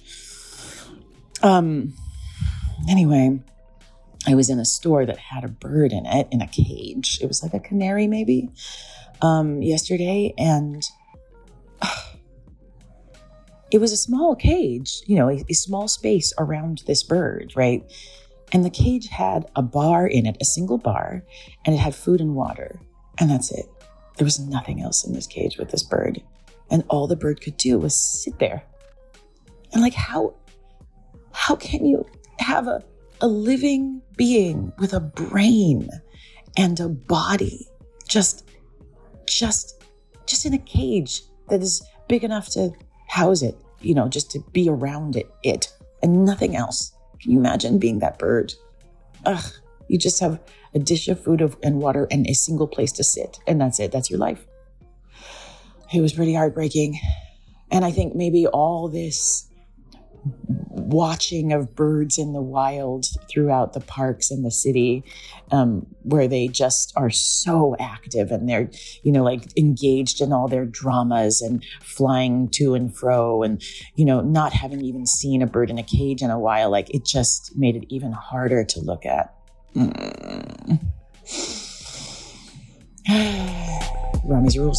S4: Anyway, I was in a store that had a bird in it, in a cage. It was like a canary maybe, yesterday. And it was a small cage, a small space around this bird, right? And the cage had a bar in it, a single bar, and it had food and water. And that's it. There was nothing else in this cage with this bird. And all the bird could do was sit there. And like, how can you have a living being with a brain and a body just in a cage that is big enough to house it, just to be around it and nothing else? Can you imagine being that bird? Ugh, you just have a dish of food and water and a single place to sit, and that's it. That's your life. It was pretty heartbreaking. And I think maybe all this watching of birds in the wild throughout the parks in the city, where they just are so active and they're, like engaged in all their dramas and flying to and fro and, not having even seen a bird in a cage in a while, like it just made it even harder to look at. Rami's rules.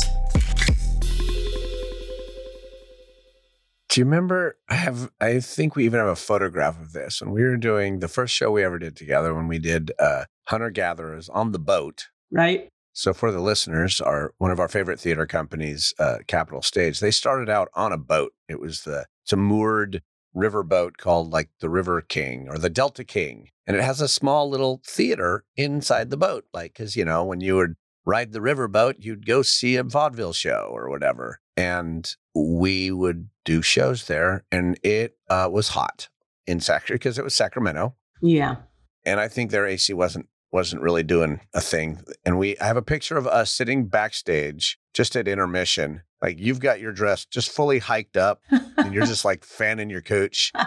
S2: Do you remember, I think we even have a photograph of this when we were doing the first show we ever did together, when we did Hunter Gatherers on the boat.
S3: Right.
S2: So for the listeners, one of our favorite theater companies, Capital Stage, they started out on a boat. It's a moored river boat called like the River King or the Delta King. And it has a small little theater inside the boat. Like, because, when you would ride the river boat, you'd go see a vaudeville show or whatever. And we would do shows there, and it was hot in Sacramento because it was Sacramento.
S3: Yeah.
S2: And I think their AC wasn't really doing a thing. And I have a picture of us sitting backstage just at intermission. Like, you've got your dress just fully hiked up and you're just like fanning your cooch.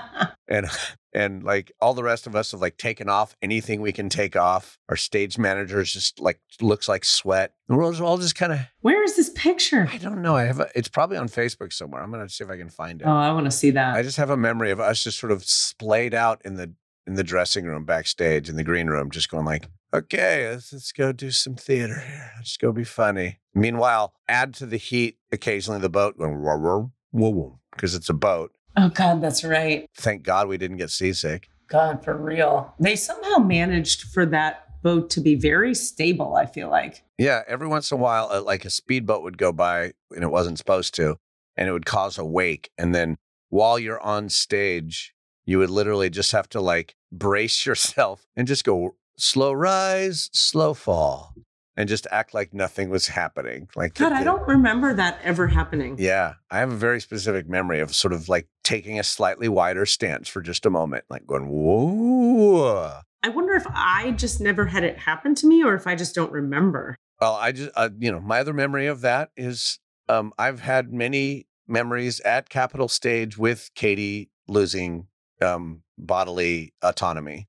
S2: And like all the rest of us have like taken off anything we can take off. Our stage managers just like looks like sweat. And we're all just kind of,
S3: Where is this picture?
S2: I don't know. It's probably on Facebook somewhere. I'm gonna see if I can find it.
S3: Oh, I want to see that.
S2: I just have a memory of us just sort of splayed out in the dressing room backstage in the green room, just going like, okay, let's go do some theater here. Let's go be funny. Meanwhile, add to the heat, occasionally the boat going whoa, whoa, whoa, whoa, because it's a boat.
S3: Oh God, that's right.
S2: Thank God we didn't get seasick.
S3: God, for real. They somehow managed for that boat to be very stable, I feel like.
S2: Yeah, every once in a while, like a speedboat would go by and it wasn't supposed to, and it would cause a wake. And then while you're on stage, you would literally just have to like brace yourself and just go slow rise, slow fall, and just act like nothing was happening. Like
S3: God, I don't remember that ever happening.
S2: Yeah, I have a very specific memory of sort of like taking a slightly wider stance for just a moment, like going, whoa.
S3: I wonder if I just never had it happen to me or if I just don't remember.
S2: Well, I just, my other memory of that is I've had many memories at Capitol Stage with Katie losing bodily autonomy.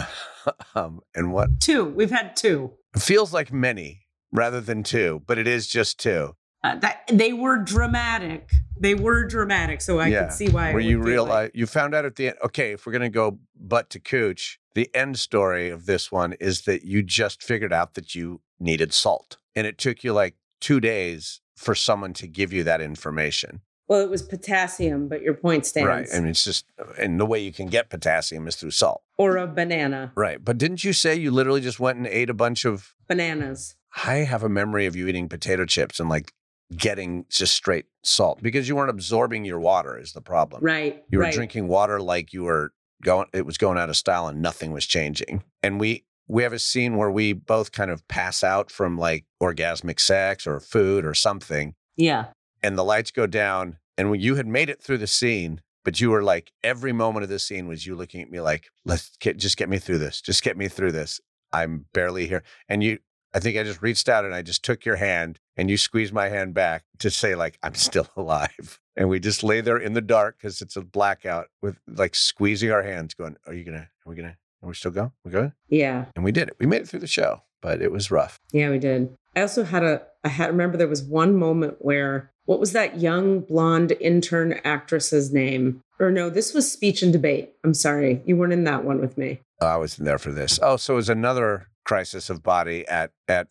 S2: And what?
S3: 2. We've had 2.
S2: It feels like many rather than 2, but it is just 2.
S3: They were dramatic. So I could see why.
S2: Where you realize, you found out at the end, okay, if we're going to go butt to cooch, the end story of this one is that you just figured out that you needed salt. And it took you like 2 days for someone to give you that information.
S3: Well, it was potassium, but your point stands.
S2: Right. I mean, it's just, and the way you can get potassium is through salt.
S3: Or a banana.
S2: Right. But didn't you say you literally just went and ate a bunch of
S3: bananas?
S2: I have a memory of you eating potato chips and like getting just straight salt because you weren't absorbing your water is the problem.
S3: Right.
S2: You were drinking water like you were it was going out of style and nothing was changing. And we have a scene where we both kind of pass out from like orgasmic sex or food or something.
S3: Yeah.
S2: And the lights go down and when you had made it through the scene, but you were like, every moment of the scene was you looking at me like, just get me through this. Just get me through this. I'm barely here. And I think I just reached out and I just took your hand and you squeezed my hand back to say like, I'm still alive. And we just lay there in the dark because it's a blackout with like squeezing our hands going, are we still go? We good?
S3: Yeah.
S2: And we did it. We made it through the show, but it was rough.
S3: Yeah, we did. I also remember there was one moment where, what was that young blonde intern actress's name? Or no, this was Speech and Debate. I'm sorry. You weren't in that one with me.
S2: I wasn't there for this. Oh, so it was another crisis of body at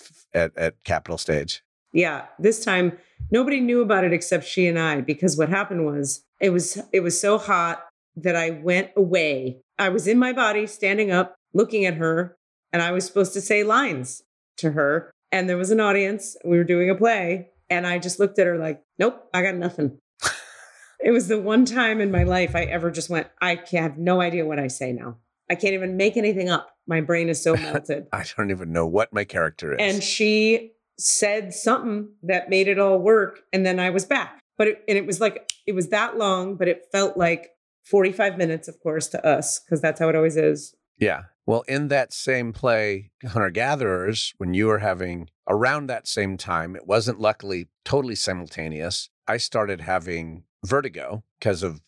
S2: Capitol Stage.
S3: Yeah. This time, nobody knew about it except she and I, because what happened was it was so hot that I went away. I was in my body, standing up, looking at her, and I was supposed to say lines to her. And there was an audience. We were doing a play. And I just looked at her like, nope, I got nothing. It was the one time in my life I ever just went, I have no idea what I say now. I can't even make anything up. My brain is so melted.
S2: I don't even know what my character is.
S3: And she said something that made it all work. And then I was back. But it was like, it was that long, but it felt like 45 minutes, of course, to us, because that's how it always is.
S2: Yeah. Well, in that same play, Hunter-Gatherers, when you were having around that same time, it wasn't luckily totally simultaneous. I started having vertigo because of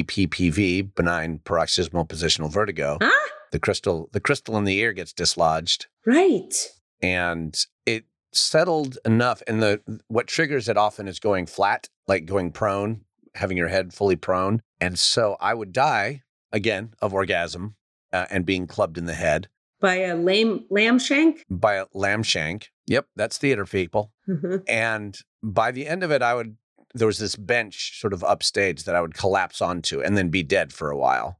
S2: BPPV, benign paroxysmal positional vertigo.
S3: Huh?
S2: The crystal in the ear gets dislodged.
S3: Right.
S2: And it settled enough. And what triggers it often is going flat, like going prone, having your head fully prone. And so I would die again of orgasm. And being clubbed in the head.
S3: By a lamb shank?
S2: By a lamb shank. Yep, that's theater people. And by the end of it, there was this bench sort of upstage that I would collapse onto and then be dead for a while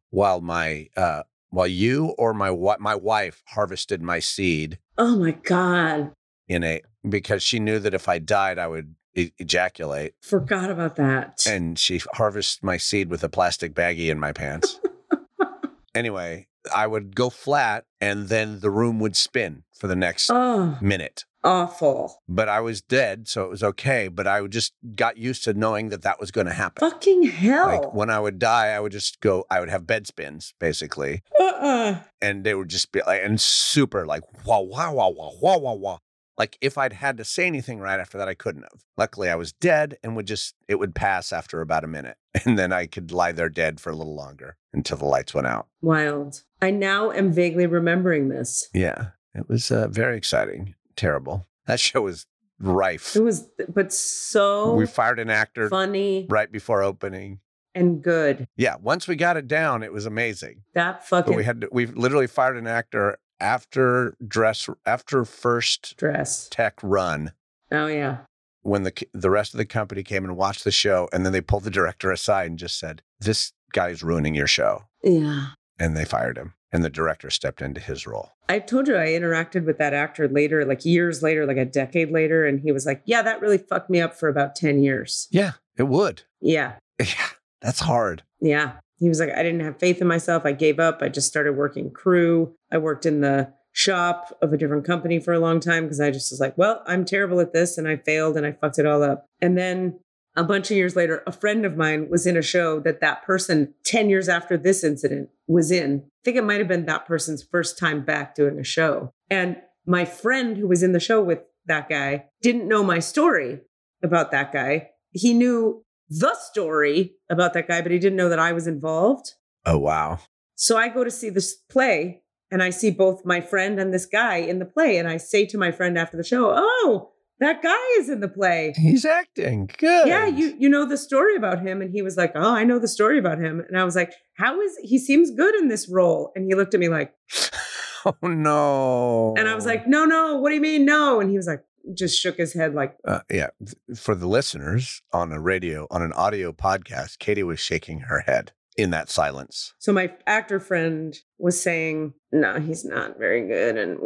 S2: while you or my wife harvested my seed.
S3: Oh my God.
S2: Because she knew that if I died, I would ejaculate.
S3: Forgot about that.
S2: And she harvested my seed with a plastic baggie in my pants. Anyway, I would go flat and then the room would spin for the next minute.
S3: Awful.
S2: But I was dead, so it was okay. But I just got used to knowing that was going to happen.
S3: Fucking hell.
S2: Like when I would die, I would have bed spins, basically. And they would just be like, and super like, wah, wah, wah, wah, wah, wah, wah. Like if I'd had to say anything right after that, I couldn't have. Luckily, I was dead and it would pass after about a minute. And then I could lie there dead for a little longer until the lights went out.
S3: Wild. I now am vaguely remembering this.
S2: Yeah, it was very exciting. Terrible. That show was rife.
S3: It was, but so
S2: We fired an actor
S3: funny
S2: right before opening.
S3: and good.
S2: Yeah, once we got it down, it was amazing.
S3: That
S2: But
S3: fucking
S2: we literally fired an actor after first
S3: dress.
S2: tech run,
S3: Oh, yeah.
S2: when the rest of the company came and watched the show, and then they pulled the director aside and just said, "This guy's ruining your show,"
S3: Yeah.
S2: and they fired him. And the director stepped into his role.
S3: I told you I interacted with that actor later, like years later, like a decade later. And he was like, yeah, that really fucked me up for about 10 years.
S2: Yeah, it would.
S3: Yeah.
S2: Yeah, that's hard.
S3: Yeah. He was like, I didn't have faith in myself. I gave up. I just started working crew. I worked in the shop of a different company for a long time because I just was like, well, I'm terrible at this. And I failed and I fucked it all up. And then a bunch of years later, a friend of mine was in a show that person 10 years after this incident was in. I think it might have been that person's first time back doing a show. And my friend who was in the show with that guy didn't know my story about that guy. He knew the story about that guy, but he didn't know that I was involved.
S2: Oh, wow.
S3: So I go to see this play and I see both my friend and this guy in the play. And I say to my friend after the show, oh, that guy is in the play.
S2: He's acting good.
S3: Yeah, you know the story about him. And he was like, oh, I know the story about him. And I was like, he seems good in this role. And he looked at me like,
S2: oh, no.
S3: and I was like, no, what do you mean no? And he was like, just shook his head like,
S2: yeah. For the listeners on an audio podcast, Katie was shaking her head in that silence.
S3: So my actor friend was saying, no, he's not very good. And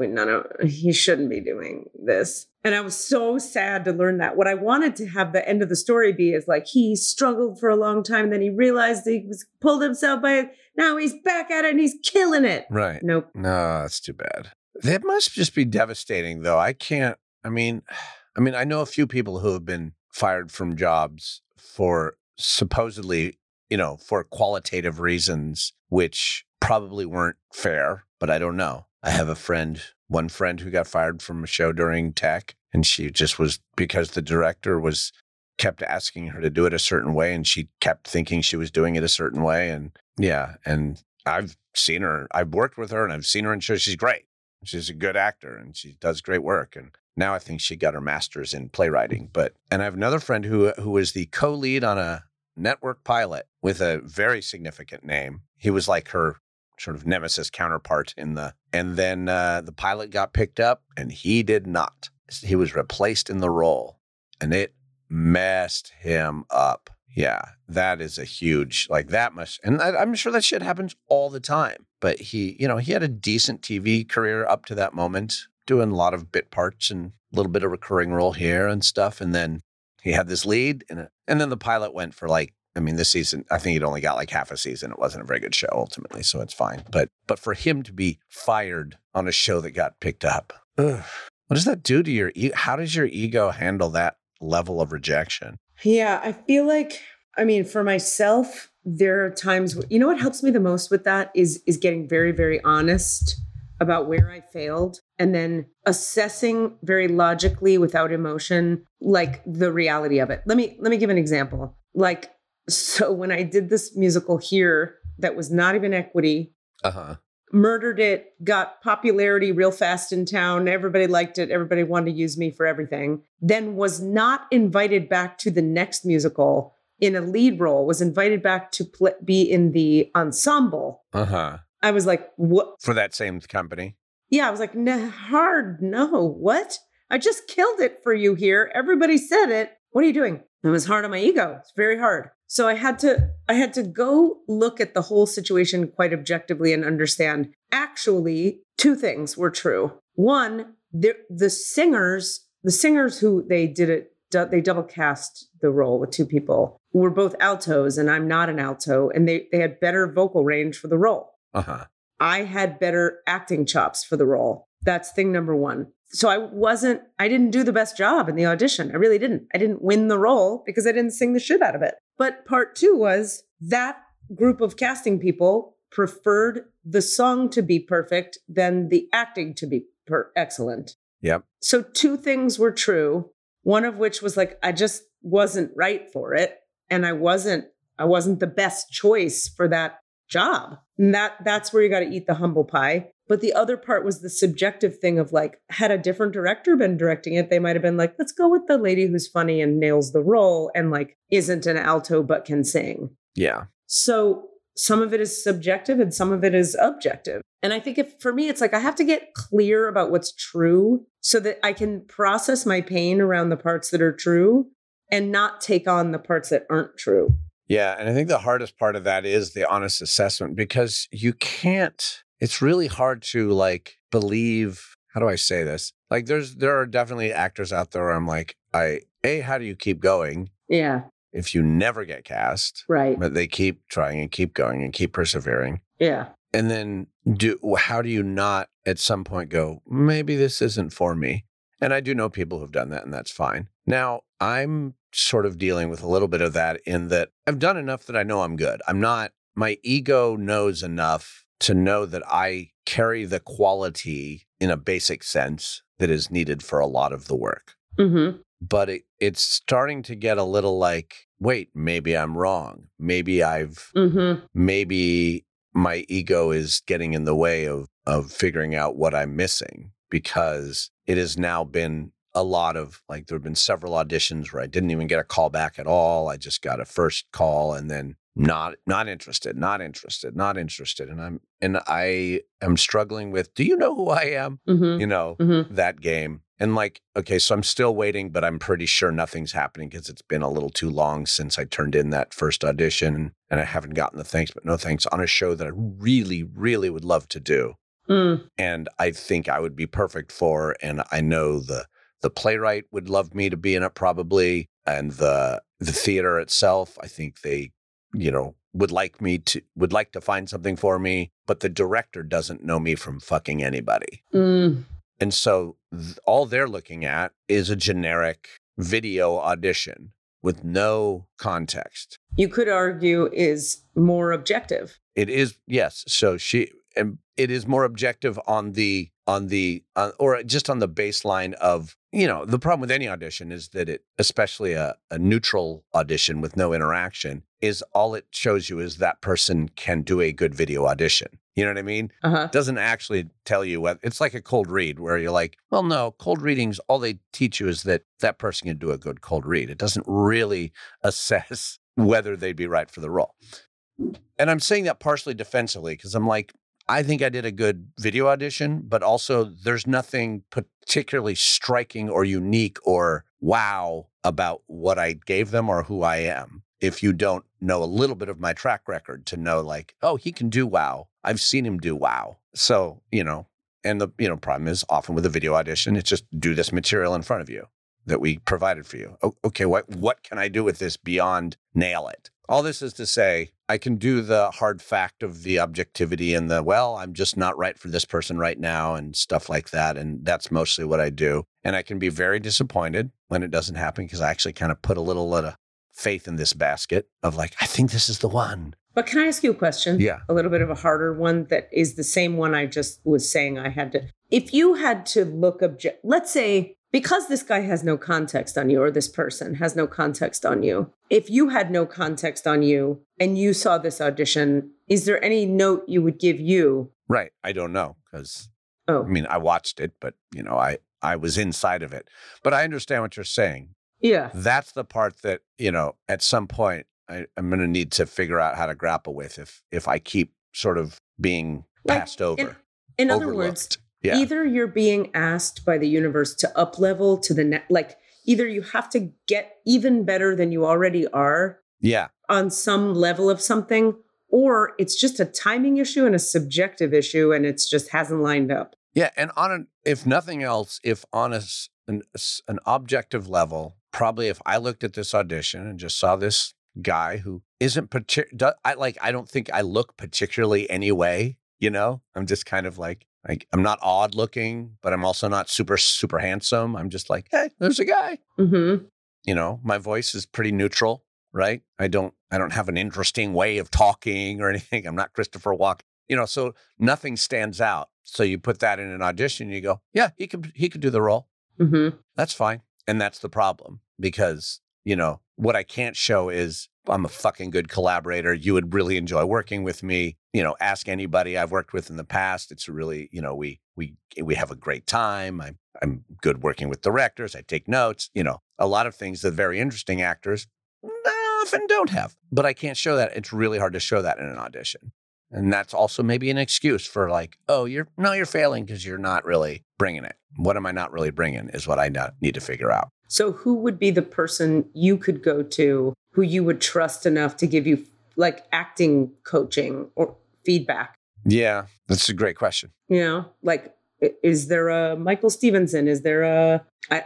S3: he shouldn't be doing this. And I was so sad to learn that. What I wanted to have the end of the story be is like, he struggled for a long time. Then he realized he was pulled himself by it. Now he's back at it and he's killing it.
S2: Right.
S3: Nope.
S2: No, that's too bad. That must just be devastating, though. I mean, I know a few people who have been fired from jobs for supposedly, for qualitative reasons, which probably weren't fair, but I don't know. I have one friend who got fired from a show during tech, and she just was, because the director kept asking her to do it a certain way, and she kept thinking she was doing it a certain way. And yeah, and I've seen her, I've worked with her, and I've seen her in shows. She's great. She's a good actor, and she does great work. And now I think she got her master's in playwriting. And I have another friend who was the co-lead on a network pilot with a very significant name. He was like her sort of nemesis counterpart and then the pilot got picked up and he did not. He was replaced in the role and it messed him up. Yeah, that is a huge, and I'm sure that shit happens all the time. But he had a decent TV career up to that moment, doing a lot of bit parts and a little bit of recurring role here and stuff. And then he had this lead and then the pilot went for this season, I think he'd only got half a season. It wasn't a very good show ultimately, so it's fine. But for him to be fired on a show that got picked up, what does that do to your ego? How does your ego handle that level of rejection?
S3: Yeah, I feel like, for myself, there are times where, what helps me the most with that is getting very, very honest about where I failed and then assessing very logically without emotion, the reality of it. Let me give an example. So when I did this musical here that was not even equity, murdered it, got popularity real fast in town. Everybody liked it. Everybody wanted to use me for everything. Then was not invited back to the next musical in a lead role, was invited back to be in the ensemble. I was like, what?
S2: For that same company?
S3: Yeah, I was like, no, what? I just killed it for you here. Everybody said it. What are you doing? It was hard on my ego. It's very hard. So I had to go look at the whole situation quite objectively and understand actually two things were true. One, the singers who they double cast the role with two people were both altos and I'm not an alto and they had better vocal range for the role. I had better acting chops for the role. That's thing number one. So I didn't do the best job in the audition. I really didn't. I didn't win the role because I didn't sing the shit out of it. But part two was that group of casting people preferred the song to be perfect than the acting to be excellent.
S2: Yep.
S3: So two things were true. One of which was I just wasn't right for it. And I wasn't the best choice for that job. And that's where you got to eat the humble pie. But the other part was the subjective thing of like, had a different director been directing it, they might have been like, let's go with the lady who's funny and nails the role and like isn't an alto but can sing.
S2: Yeah.
S3: So some of it is subjective and some of it is objective. And I think for me, it's like I have to get clear about what's true so that I can process my pain around the parts that are true and not take on the parts that aren't true.
S2: Yeah. And I think the hardest part of that is the honest assessment, because you can't, it's really hard to like believe, how do I say this? Like there are definitely actors out there where I'm like, how do you keep going?
S3: Yeah.
S2: If you never get cast,
S3: Right.
S2: But they keep trying and keep going and keep persevering.
S3: Yeah.
S2: And then how do you not at some point go, maybe this isn't for me? And I do know people who've done that, and that's fine. Now, I'm sort of dealing with a little bit of that in that I've done enough that I know I'm good. My ego knows enough to know that I carry the quality in a basic sense that is needed for a lot of the work.
S3: Mm-hmm.
S2: But it's starting to get a little like, wait, maybe I'm wrong. Maybe maybe my ego is getting in the way of figuring out what I'm missing, because it has now been a lot of like, there have been several auditions where I didn't even get a call back at all. I just got a first call and then not interested. And I am struggling with, do you know who I am?
S3: Mm-hmm.
S2: That game. And like, okay, so I'm still waiting, but I'm pretty sure nothing's happening because it's been a little too long since I turned in that first audition, and I haven't gotten the thanks, but no thanks on a show that I really, really would love to do. And I think I would be perfect for, and I know the playwright would love me to be in it probably, and the theater itself, I think they, would like to find something for me, but the director doesn't know me from fucking anybody. And so all they're looking at is a generic video audition with no context.
S3: You could argue is more objective.
S2: It is, yes. So it is more objective or just on the baseline of, the problem with any audition is that it, especially a neutral audition with no interaction, is all it shows you is that person can do a good video audition. You know what I mean?
S3: Uh-huh.
S2: It doesn't actually tell you what, it's like a cold read where you're like, well, no, cold readings, all they teach you is that person can do a good cold read. It doesn't really assess whether they'd be right for the role. And I'm saying that partially defensively because I'm like, I think I did a good video audition, but also there's nothing particularly striking or unique or wow about what I gave them or who I am. If you don't know a little bit of my track record to know like, oh, he can do wow. I've seen him do wow. So, and the, problem is often with a video audition, it's just do this material in front of you that we provided for you. Okay, what can I do with this beyond nail it? All this is to say, I can do the hard fact of the objectivity and I'm just not right for this person right now and stuff like that. And that's mostly what I do. And I can be very disappointed when it doesn't happen because I actually kind of put a little of faith in this basket of like, I think this is the one.
S3: But can I ask you a question?
S2: Yeah.
S3: A little bit of a harder one that is the same one I just was saying I had to. If you had to look let's say, because this guy has no context on you or this person has no context on you, if you had no context on you and you saw this audition, is there any note you would give you?
S2: Right. I don't know because, I watched it, but, I was inside of it. But I understand what you're saying.
S3: Yeah.
S2: That's the part that, at some point I'm going to need to figure out how to grapple with if I keep sort of being passed over.
S3: In other words,
S2: yeah.
S3: Either you're being asked by the universe to up level to the next, either you have to get even better than you already are.
S2: Yeah.
S3: On some level of something, or it's just a timing issue and a subjective issue and it's just hasn't lined up.
S2: Yeah. And if nothing else, if on an objective level, probably if I looked at this audition and just saw this guy who isn't I don't think I look particularly anyway, I'm just kind of like I'm not odd looking, but I'm also not super, super handsome. I'm just like, hey, there's a guy.
S3: Mm-hmm.
S2: My voice is pretty neutral, right? I don't have an interesting way of talking or anything. I'm not Christopher Walken, so nothing stands out. So you put that in an audition, you go, yeah, he could do the role.
S3: Mm-hmm.
S2: That's fine. And that's the problem because what I can't show is I'm a fucking good collaborator. You would really enjoy working with me. Ask anybody I've worked with in the past. It's really, we have a great time. I'm good working with directors. I take notes, a lot of things that very interesting actors often don't have. But I can't show that. It's really hard to show that in an audition. And that's also maybe an excuse for like, oh, you're failing because you're not really bringing it. What am I not really bringing is what I need to figure out.
S3: So who would be the person you could go to who you would trust enough to give you like acting coaching or feedback?
S2: Yeah, that's a great question.
S3: Like, is there a Michael Stevenson? Is there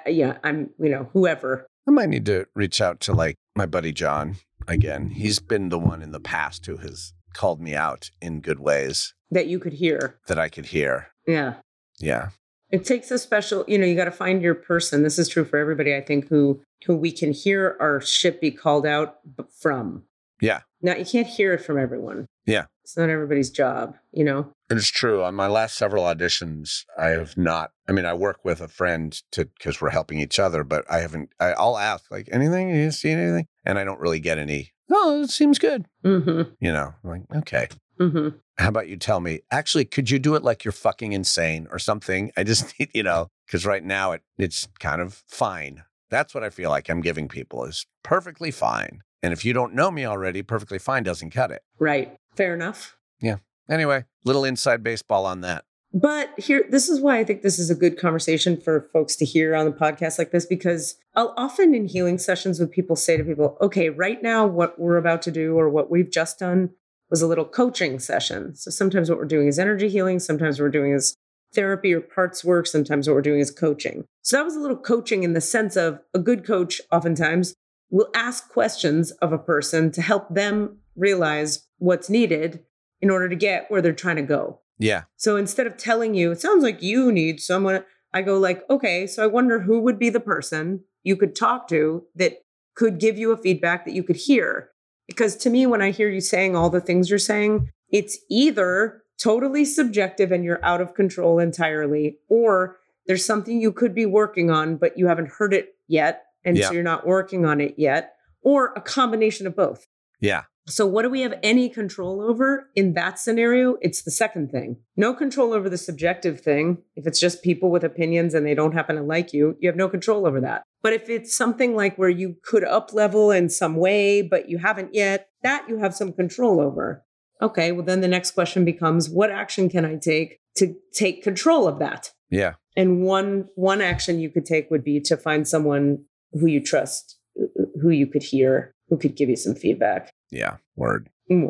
S3: whoever?
S2: I might need to reach out to like my buddy John again. He's been the one in the past who has called me out in good ways.
S3: That you could hear.
S2: That I could hear.
S3: Yeah.
S2: Yeah.
S3: It takes a special, you got to find your person. This is true for everybody, I think, who we can hear our shit be called out from.
S2: Yeah.
S3: Now, you can't hear it from everyone.
S2: Yeah.
S3: It's not everybody's job,
S2: It's true. On my last several auditions, I have not, I work with a friend because we're helping each other, but I'll ask like, anything? You see anything? And I don't really get any, oh, it seems good.
S3: Mm-hmm.
S2: I'm like, okay.
S3: Mm-hmm.
S2: How about you tell me, actually, could you do it like you're fucking insane or something? I just need, because right now it's kind of fine. That's what I feel like I'm giving people is perfectly fine. And if you don't know me already, perfectly fine doesn't cut it.
S3: Right. Fair enough.
S2: Yeah. Anyway, little inside baseball on that.
S3: But this is why I think this is a good conversation for folks to hear on the podcast like this, because I'll often in healing sessions with people say to people, okay, right now, what we're about to do or what we've just done was a little coaching session. So sometimes what we're doing is energy healing. Sometimes what we're doing is therapy or parts work. Sometimes what we're doing is coaching. So that was a little coaching in the sense of a good coach oftentimes will ask questions of a person to help them realize what's needed in order to get where they're trying to go.
S2: Yeah.
S3: So instead of telling you, it sounds like you need someone, I go like, okay, so I wonder who would be the person you could talk to that could give you a feedback that you could hear. Because to me, when I hear you saying all the things you're saying, it's either totally subjective and you're out of control entirely, or there's something you could be working on, but you haven't heard it yet. And so you're not working on it yet, or a combination of both.
S2: Yeah.
S3: So what do we have any control over in that scenario? It's the second thing. No control over the subjective thing. If it's just people with opinions and they don't happen to like you, you have no control over that. But if it's something like where you could up level in some way, but you haven't yet, that you have some control over. Okay, well then the next question becomes, what action can I take to take control of that?
S2: Yeah.
S3: And one action you could take would be to find someone who you trust, who you could hear, who could give you some feedback.
S2: Yeah. Word.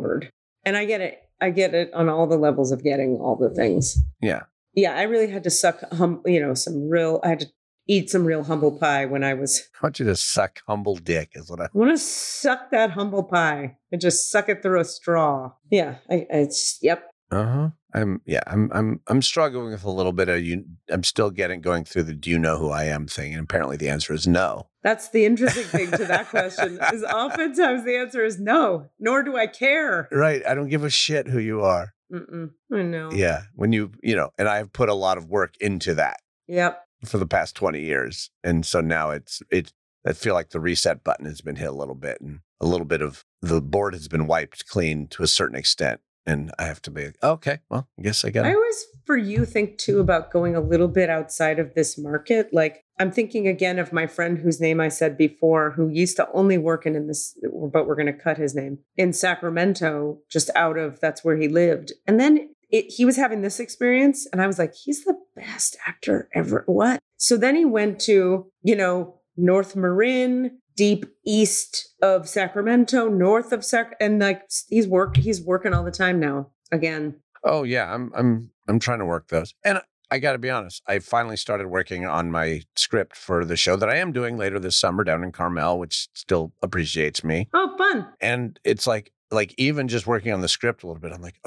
S3: And I get it. I get it on all the levels of getting all the things.
S2: Yeah.
S3: Yeah. I really had to suck, I had to eat some real humble pie when I was.
S2: I want you to suck humble dick is what I
S3: want to suck that humble pie and just suck it through a straw. Yeah. Yep.
S2: Uh-huh. I'm struggling with a little bit of I'm still going through the do you know who I am thing. And apparently the answer is no.
S3: That's the interesting thing to that question is oftentimes the answer is no, nor do I care.
S2: Right. I don't give a shit who you are.
S3: I know.
S2: Yeah. When and I've put a lot of work into that.
S3: Yep.
S2: For the past 20 years. And so now I feel like the reset button has been hit a little bit and a little bit of the board has been wiped clean to a certain extent. And I have to be like, okay, well, I guess I got it.
S3: I always, for you, think too about going a little bit outside of this market. Like I'm thinking again of my friend whose name I said before, who used to only work in this, but we're going to cut his name, in Sacramento, just that's where he lived. And then he was having this experience and I was like, he's the best actor ever. What? So then he went to, North Marin, deep east of Sacramento, north of and like he's working all the time now again.
S2: Oh yeah. I'm trying to work those. And I got to be honest, I finally started working on my script for the show that I am doing later this summer down in Carmel, which still appreciates me.
S3: Oh, fun.
S2: And it's like even just working on the script a little bit, I'm like,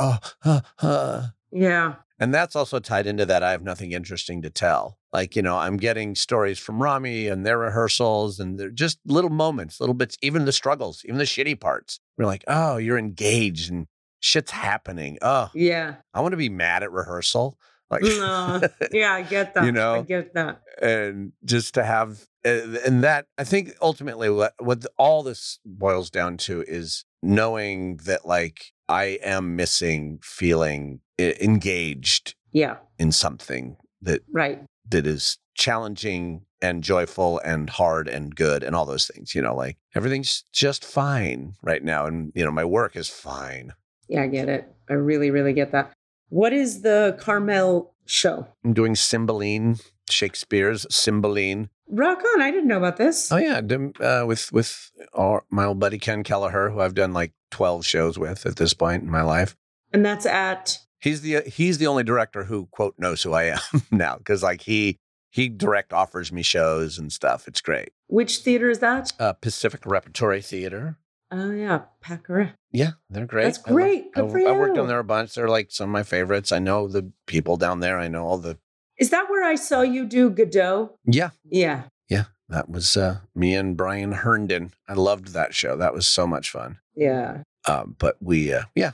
S3: yeah.
S2: And that's also tied into that I have nothing interesting to tell. Like, I'm getting stories from Rami and their rehearsals and they're just little moments, little bits, even the struggles, even the shitty parts. We're like, oh, you're engaged and shit's happening. Oh,
S3: yeah.
S2: I want to be mad at rehearsal. Like,
S3: No. Yeah, I get that.
S2: You know?
S3: I get that.
S2: and just to have, and that, I think ultimately what all this boils down to is knowing that like I am missing feeling engaged
S3: Yeah,
S2: in something that
S3: right.
S2: is challenging and joyful and hard and good and all those things, like everything's just fine right now. And, my work is fine.
S3: Yeah, I get it. I really, really get that. What is the Carmel show?
S2: I'm doing Cymbeline, Shakespeare's Cymbeline.
S3: Rock on. I didn't know about this.
S2: Oh yeah. With my old buddy, Ken Kelleher, who I've done like 12 shows with at this point in my life.
S3: And that's at...
S2: He's the only director who, quote, knows who I am now. Cause like he direct offers me shows and stuff. It's great.
S3: Which theater is that?
S2: Pacific Repertory Theater.
S3: Oh, yeah. Packer.
S2: Yeah, they're great.
S3: That's great. Good for you.
S2: I worked on there a bunch. They're like some of my favorites. I know the people down there. I know all the...
S3: Is that where I saw you do Godot?
S2: Yeah.
S3: Yeah.
S2: Yeah. That was me and Brian Herndon. I loved that show. That was so much fun.
S3: Yeah.
S2: But we,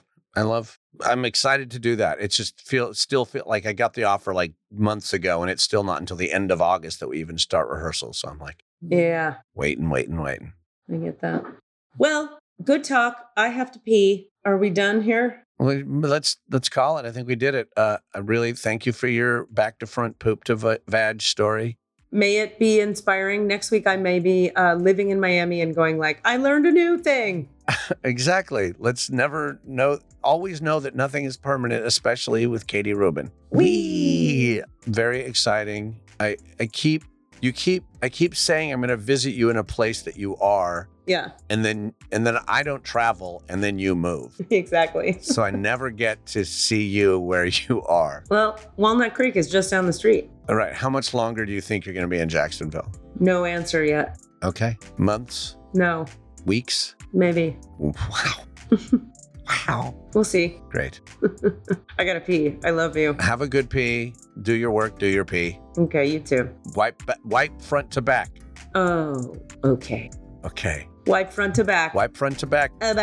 S2: I'm excited to do that. It's just still feel like I got the offer like months ago, and it's still not until the end of August that we even start rehearsals. So I'm like,
S3: yeah,
S2: waiting.
S3: I get that. Well, good talk. I have to pee. Are we done here?
S2: Well, let's call it. I think we did it. I really thank you for your back to front poop to vag story.
S3: May it be inspiring. Next week, I may be living in Miami and going like, I learned a new thing.
S2: Exactly. Let's always know that nothing is permanent, especially with Katie Rubin.
S3: Whee!
S2: Very exciting. I keep saying I'm going to visit you in a place that you are.
S3: Yeah.
S2: And then I don't travel, and then you move.
S3: Exactly.
S2: So I never get to see you where you are.
S3: Well, Walnut Creek is just down the street.
S2: All right. How much longer do you think you're going to be in Jacksonville?
S3: No answer yet.
S2: Okay. Months?
S3: No.
S2: Weeks?
S3: Maybe.
S2: Wow. Wow.
S3: We'll see.
S2: Great.
S3: I gotta pee. I love you.
S2: Have a good pee. Do your work. Do your pee.
S3: Okay, you too.
S2: Wipe front to back.
S3: Oh, okay.
S2: Okay.
S3: Wipe front to back.
S2: Wipe front to back.
S3: Bye.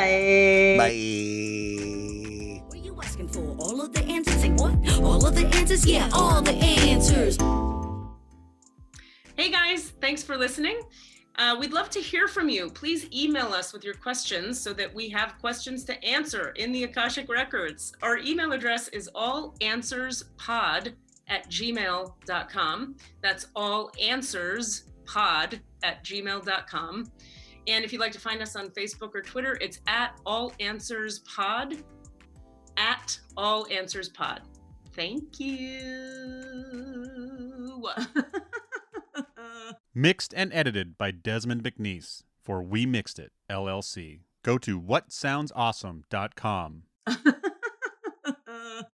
S2: Bye.
S1: What are you asking for? All of the answers? Say what? All of the answers? Yeah, all the answers.
S3: Hey guys, thanks for listening. We'd love to hear from you. Please email us with your questions so that we have questions to answer in the Akashic Records. Our email address is allanswerspod@gmail.com. That's allanswerspod@gmail.com. And if you'd like to find us on Facebook or Twitter, it's @allanswerspod, @allanswerspod. Thank you.
S5: Mixed and edited by Desmond McNeese for We Mixed It, LLC. Go to whatsoundsawesome.com.